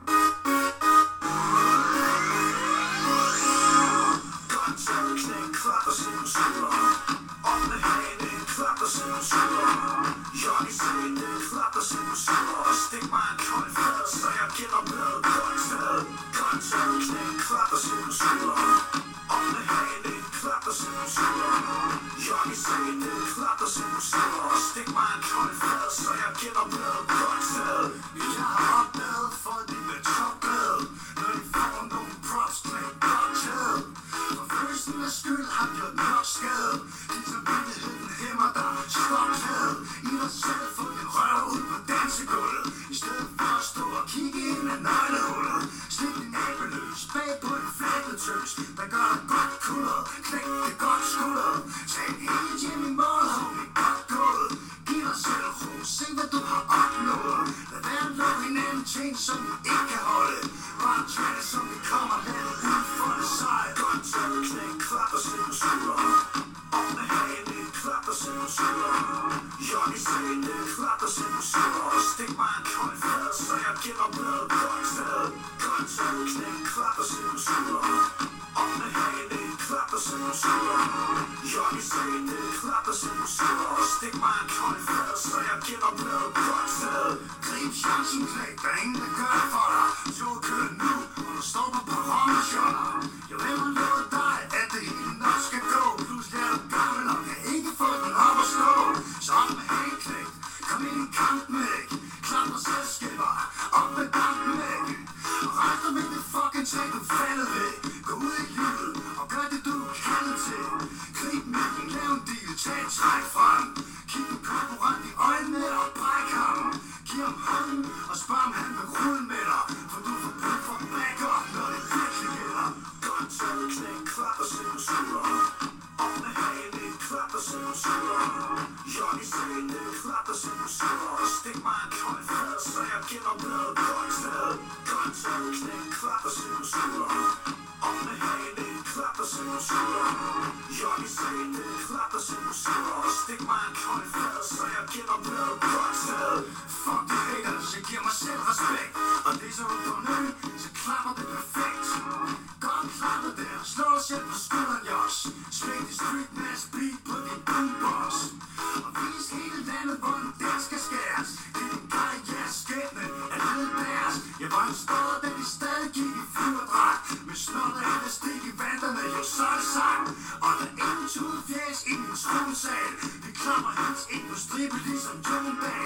Stik mig en kold fad, så jeg kender bladet godt taget. Jeg har opdaget for de med topglæde, når de får nogle props med godt taget. For følelsen af skyld har gjort nok skade. Ligesom villigheden hæmmer dig stoptaget. I dig selv få din røv ud på dansegulvet, i stedet for at stå og kigge ind ad nøglehullet. Slip din æbeløs bag på en flækket tøs, der gør dig godt kullet. Knæk det godt skullet. Tag en hel hjem i mål, homie, godt gået. Giv dig selv ro, se hvad du har opnået. Lad være at love hinanden ting, som vi ikke kan holde. Bare træne, som vi kommer lidt ud for det seje. Godt taget, knæk, klap og sliv skulderen. Op med hagen, klap og sliv skulderen. Johnny sagde det, klap og sliv skulderen. Stik mig en kold fad, så jeg kender bladet godt taget. Godt taget, knæk, klap og sliv skulderen. Op med hagen, klap og sliv skulderen. Johnny sagde det, klap og sliv skulderen. Stik mig en kold fad, så jeg kender bladet godt taget. Grib chancen, knæk, der er ingen, der gør det for dig. Så kør nu, og du står på perronen, sjoller. Jeg vil love dig, at det hele nok skal gå. Pludselig er du gammel og kan ikke få den op at stå. Så op med hagen, knæk, kom ind i kampen, ikke? Klap dig selv, skipper, op med dampen, ikke? Og rejs dig med det fucking tag, du faldet ved. Gå ud i livet, og gør det du er kaldet til. Grib mækken, lav en deal, tag et træk frem. Kig en konkurrent i øjnene og bræk ham. Giv ham hånden og spørg om han vil rulle med dig. For du får brug for backup, når det virkelig gælder. Godt taget, knæk, klap og sliv skulderen. Op med hagen, klap og sliv skulderen. Johnny sagde det, klap og sliv skulderen. Stik mig en kold fad, så jeg kender bladet godt taget. Godt taget, knæk, klap og sliv skulderen. Op med hagen, klap og sliv skulderen. Johnny sagde det, klap og sliv skulderen. Stik mig en kold fad, så jeg kender bladet godt taget. Fuck de haters, jeg giver mig selv respekt. Og læser du på nø, så klapper det perfekt. Godt klappet der, slå dig selv på skulderen, Josh. Smæk det street mass beat på din boombox. Og vis hele landet, hvor den skal skæres. Det er din karriere, skæbne, at lede deres. Jeg var en stor, da de stadig gik i flyverdragt. Med snot og elastik i vanderne, jo så er det sagt. Og der er ingen tudefjæs i min tronsal. Vi klammer hans industri, ligesom Jon Bag.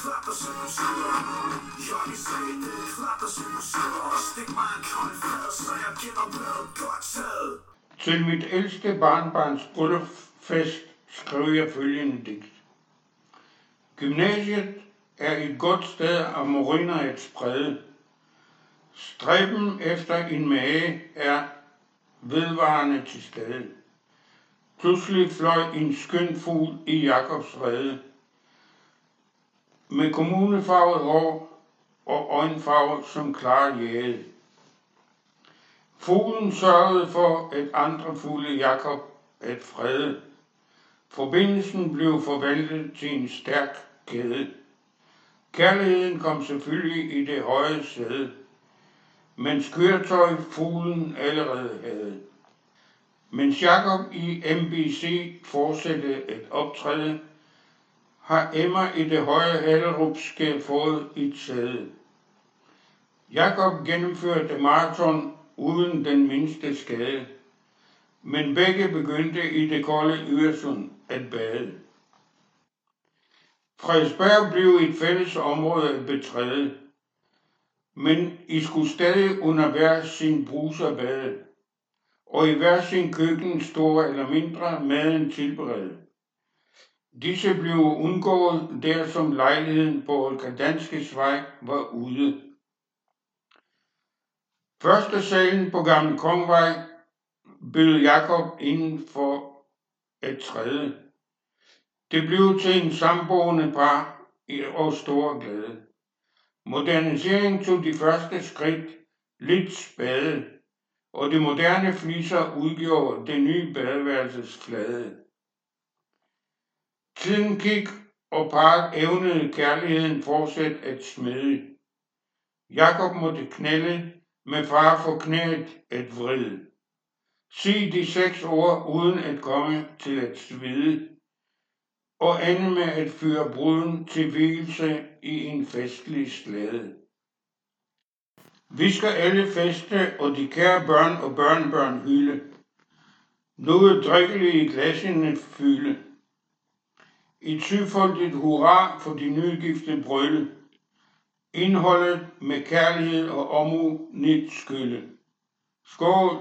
klart der som du sidder. Jokke sagde det, klart der som du sidder. Og stik mig en kold flad, så jeg kender bladet godt taget. Til mit ældste barnbarns bryllupsfest skrev jeg følgende digt. Gymnasiet er et godt sted af morinderets brede. Stræben efter en mage er vedvarende til stede. Pludselig fløj en skøn fugl i Jakobs rede. Med kommunefarvet hår og øjenfarve som klar jade. Fuglen sørgede for, at andre fugle Jakob at frede. Forbindelsen blev forvandlet til en stærk kæde. Kærligheden kom selvfølgelig i det høje sæde, mens køretøj fuglen allerede havde. Mens Jakob i MBC fortsatte at optræde, har Emma i det høje Hellerupske fået et sæde. Jakob gennemførte maraton uden den mindste skade, men begge begyndte i det kolde Øresund at bade. Frederiksberg blev et fælles område at betræde, men I skulle stadig under hver sin bruser bade, og i hver sin køkken, store eller mindre, maden tilberede. Disse blev undgået, der som lejligheden på Olga Danskes vej var ude. Første salen på Gamle Kongvej bød Jakob inden for at træde. Det blev til en samboende par og stor glæde. Moderniseringen tog de første skridt lidt spade, og de moderne fliser udgjorde det nye badeværelses flade. Tiden gik, og parret evnede kærligheden fortsat at smede. Jakob måtte knælde med far for knæet at vride. Sig de 6 ord uden at komme til at svide, og ende med at føre bruden til vielse i en festlig slæde. Vi skal alle feste, og de kære børn og børnebørn hylde. Noget drikkelige glasene fylde. Et syvfoldigt hurra for de nygifte brølle. Indholdet med kærlighed og omhu nit skylle. Skål!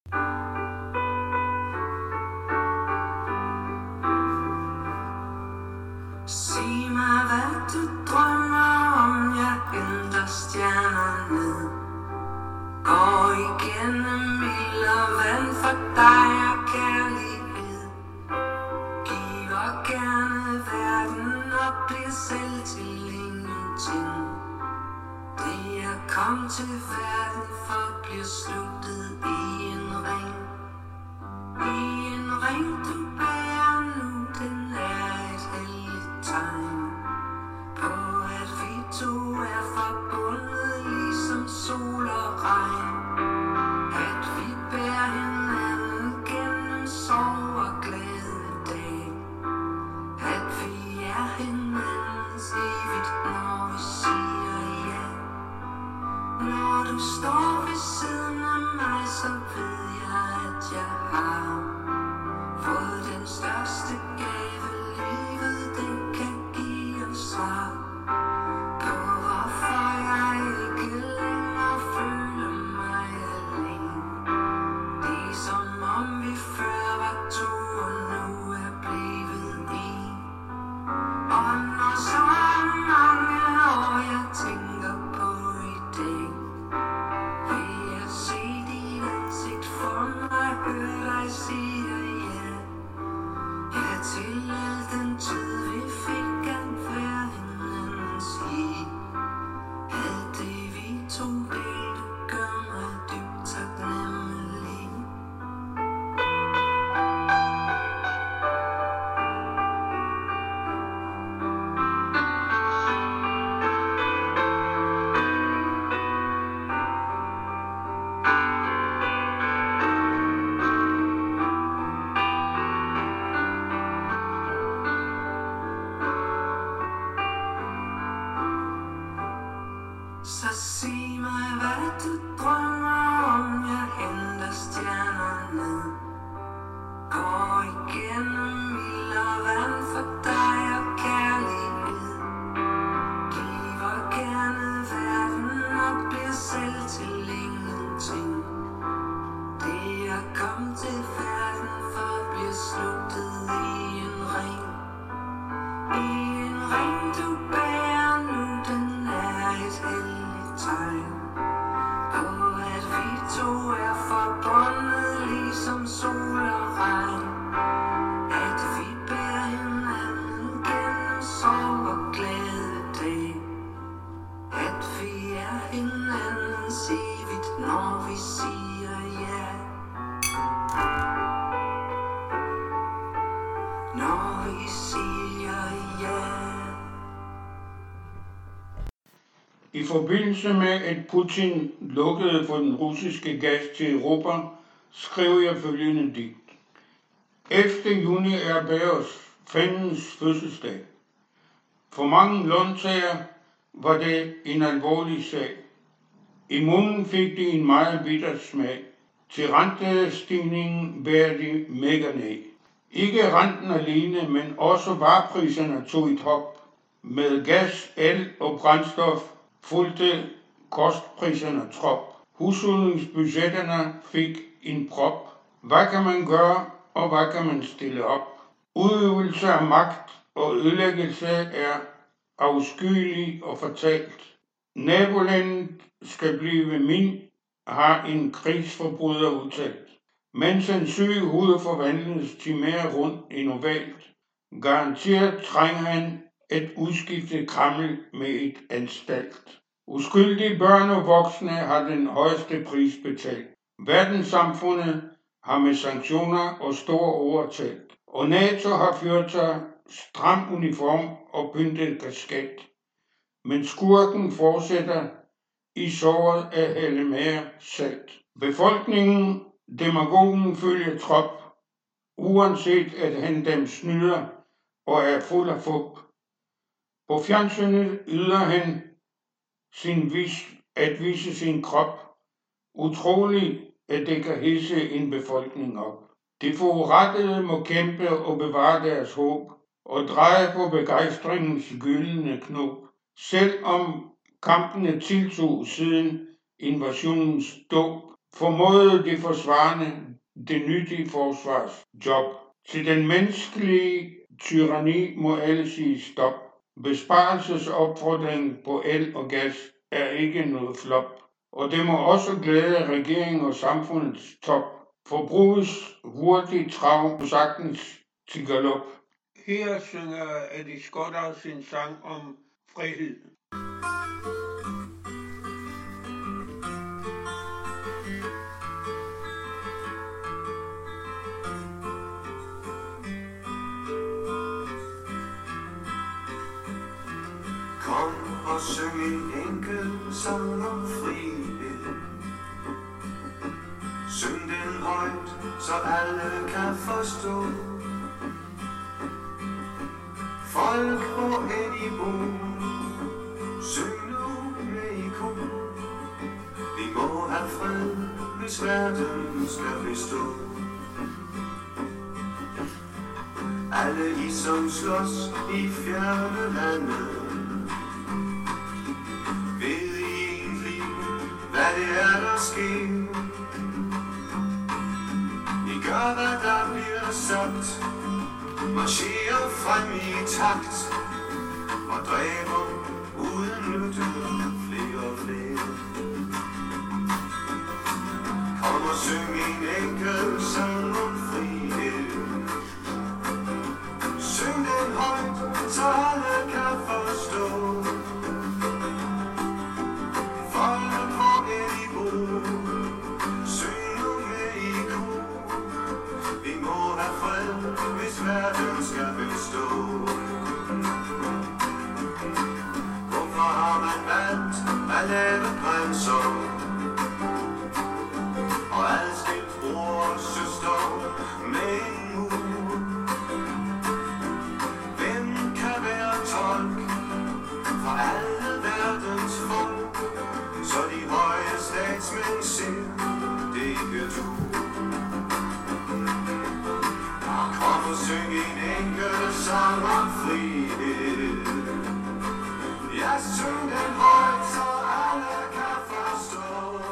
Sig mig, hvad du drømmer om, jeg henter stjerner ned. Går igennem ild og vand for dig og kærlighed. Giver gerne verden og bliver selv til ingenting. Det jeg kom til verden for bliver sluttet i en ring. I en ring du bærer nu, den er et helligt tegn på at vi to er forbundet ligesom sol og regn. At vi bærer hinanden gennem sorg og glæde dag. At vi er hinandens evigt, når vi siger ja. Når du står ved siden af mig, så ved jeg, at jeg har fået den største gave, livet den kan give os svar på, hvorfor jeg ikke længere føler mig alene. Det er som om vi før var to, og nu er blevet en. Og når så mange år jeg tænker på i dag, vil jeg se dit ansigt for mig, høre dig sige ja. Ja til al den tid vi fik at være hinandens i. Alt det vi to delte gør mig dybt taknemmelig. Så sig mig, hvad du drømmer om, jeg henter stjerner ned. Går igennem ild og vand for dig og kærlighed. I forbindelse med, at Putin lukkede for den russiske gas til Europa, skrev jeg følgende digt. 11. juni er bag os fandens fødselsdag. For mange låntager var det en alvorlig sag. I munden fik de en meget bitter smag. Til rentestigningen bærer de mega ned. Ikke renten alene, men også varepriserne tog et hop. Med gas, el og brændstof fulgte kostpriserne trop. Husholdningsbudgetterne fik en prop. Hvad kan man gøre, og hvad kan man stille op? Udøvelse af magt og ødelæggelse er afskyelig og fatalt. Nabolandet skal blive min, har en krigsforbryder udtalt. Mens en syg hoved forvandles til mere rundt end ovalt, garanteret trænger han at udskifte krammel med et anstalt. Uskyldige børn og voksne har den højeste pris betalt. Verdenssamfundet har med sanktioner og store ord talt, og NATO har ført sig stram uniform og pyntet kasket. Men skurken fortsætter i såret at hælde mere salt. Befolkningen, demagogen følger trop, uanset at han dem snyder og er fuld af fup. På fjernsynet yder han at vise sin krop. Utroligt, at det kan hisse en befolkning op. De forurettede må kæmpe og bevare deres håb og dreje på begejstringens gyldne knop. Selvom kampene tiltog siden invasionens dåb, formåede de forsvarende det nyttige forsvarsjob. Til den menneskelige tyranni må alle sige stop. Besparelsesopfordringen på el og gas er ikke noget flop, og det må også glæde regeringen og samfundets top. Forbrugets hurtige trav sagtens til galop. Her synger Eddie Skotter sin sang om frihed. Kom og syng en enkel sang om frihed. Syng den højt, så alle kan forstå. Folk på Eddibo, syng nu med i kor. Vi må have fred, hvis verden skal bestå. Alle I som slås i fjerne lande, ved I egentlig, hvad det er, der sker? I gør, hvad der bliver sagt, marcherer frem i takt, og dræber uden nytte flere og flere. Kom og syng en enkel sang om frihed. Syng den højt, så alle kan forstå. Folk på Eddibo, syng nu med i kor. Vi må have fred, hvis verden skal bestå. Hvorfor har man valgt at lave grænser og adskilt bror og søster med en mur? Hvem kan være tolk for alle verdens folk, så de høje statsmænd ser det ikke du? Kom og syng en enkel sang om frihed. Ja, syng den højt, så alle kan forstå.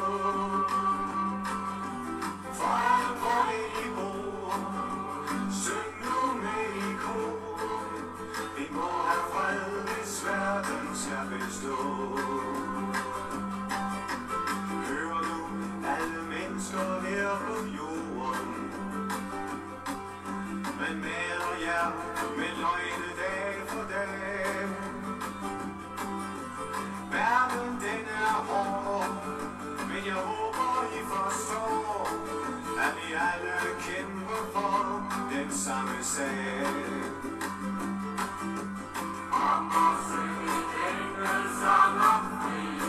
For alle på Eddibo, syng nu med i kor. Vi må have fred, hvis verden skal bestå. Hør nu alle mennesker her på jorden, men mere jer med løgne dag for dag. Verden den er hård, men jeg håber I forstår, at vi alle kæmper for den samme sag. Kom og syng en enkel sang om frihed.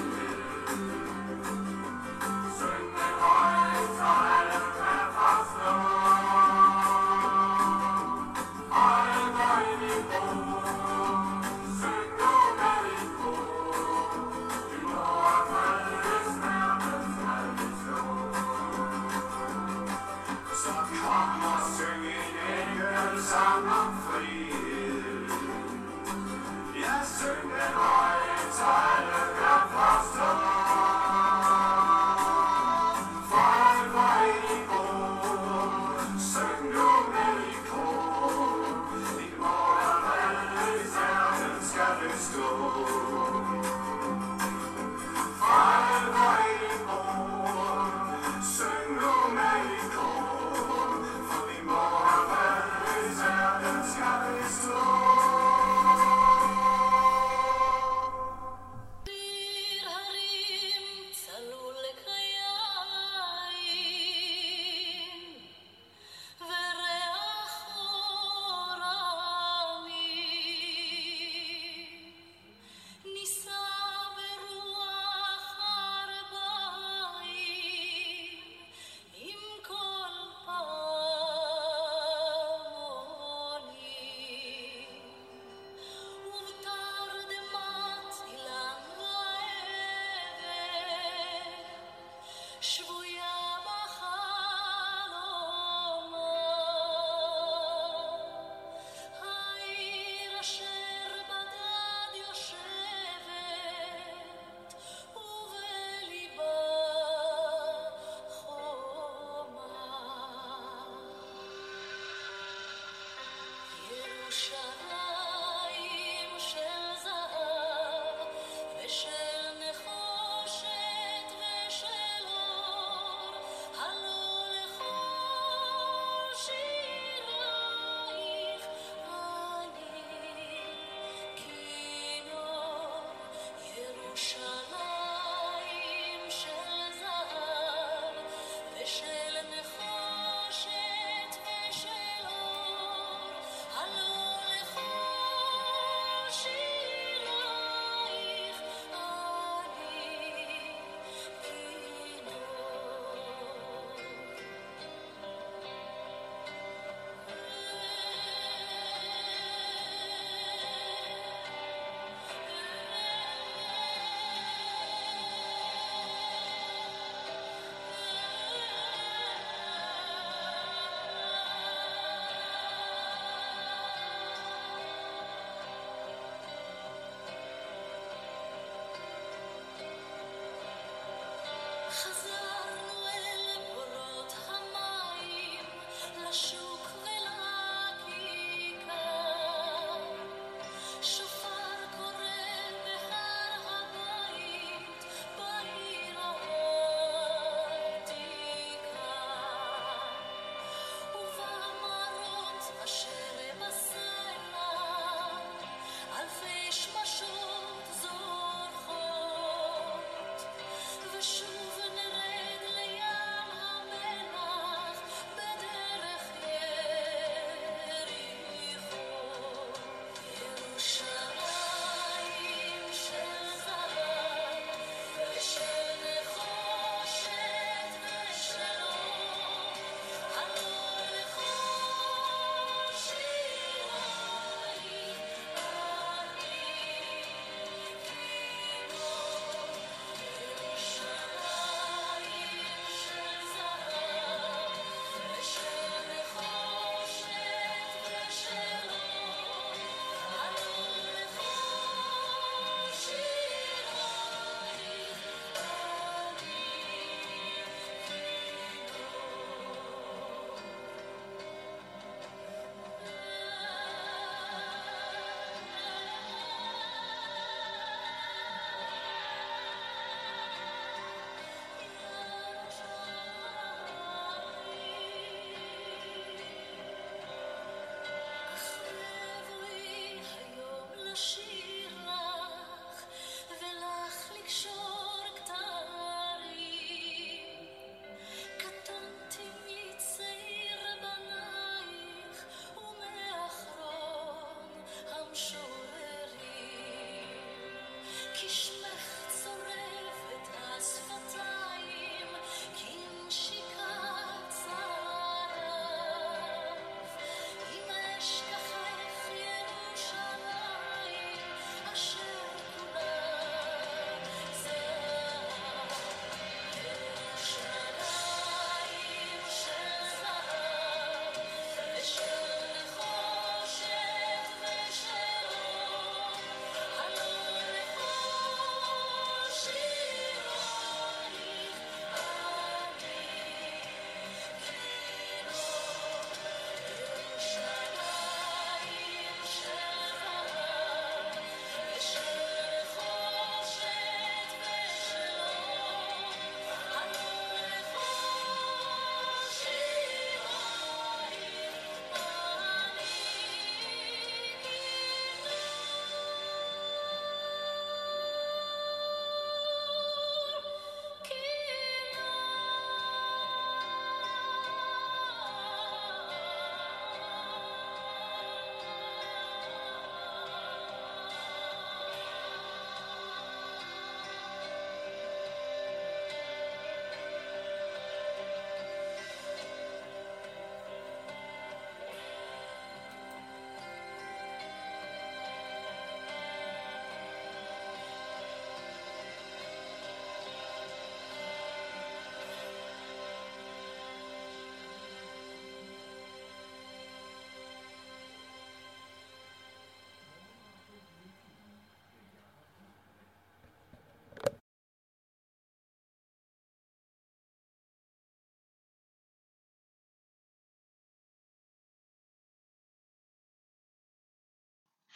ושוב נראה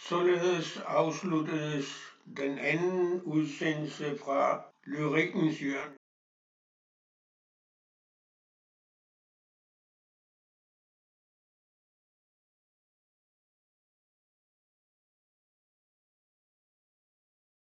Således afsluttedes den anden udsendelse fra Lyrikkens Hjørne.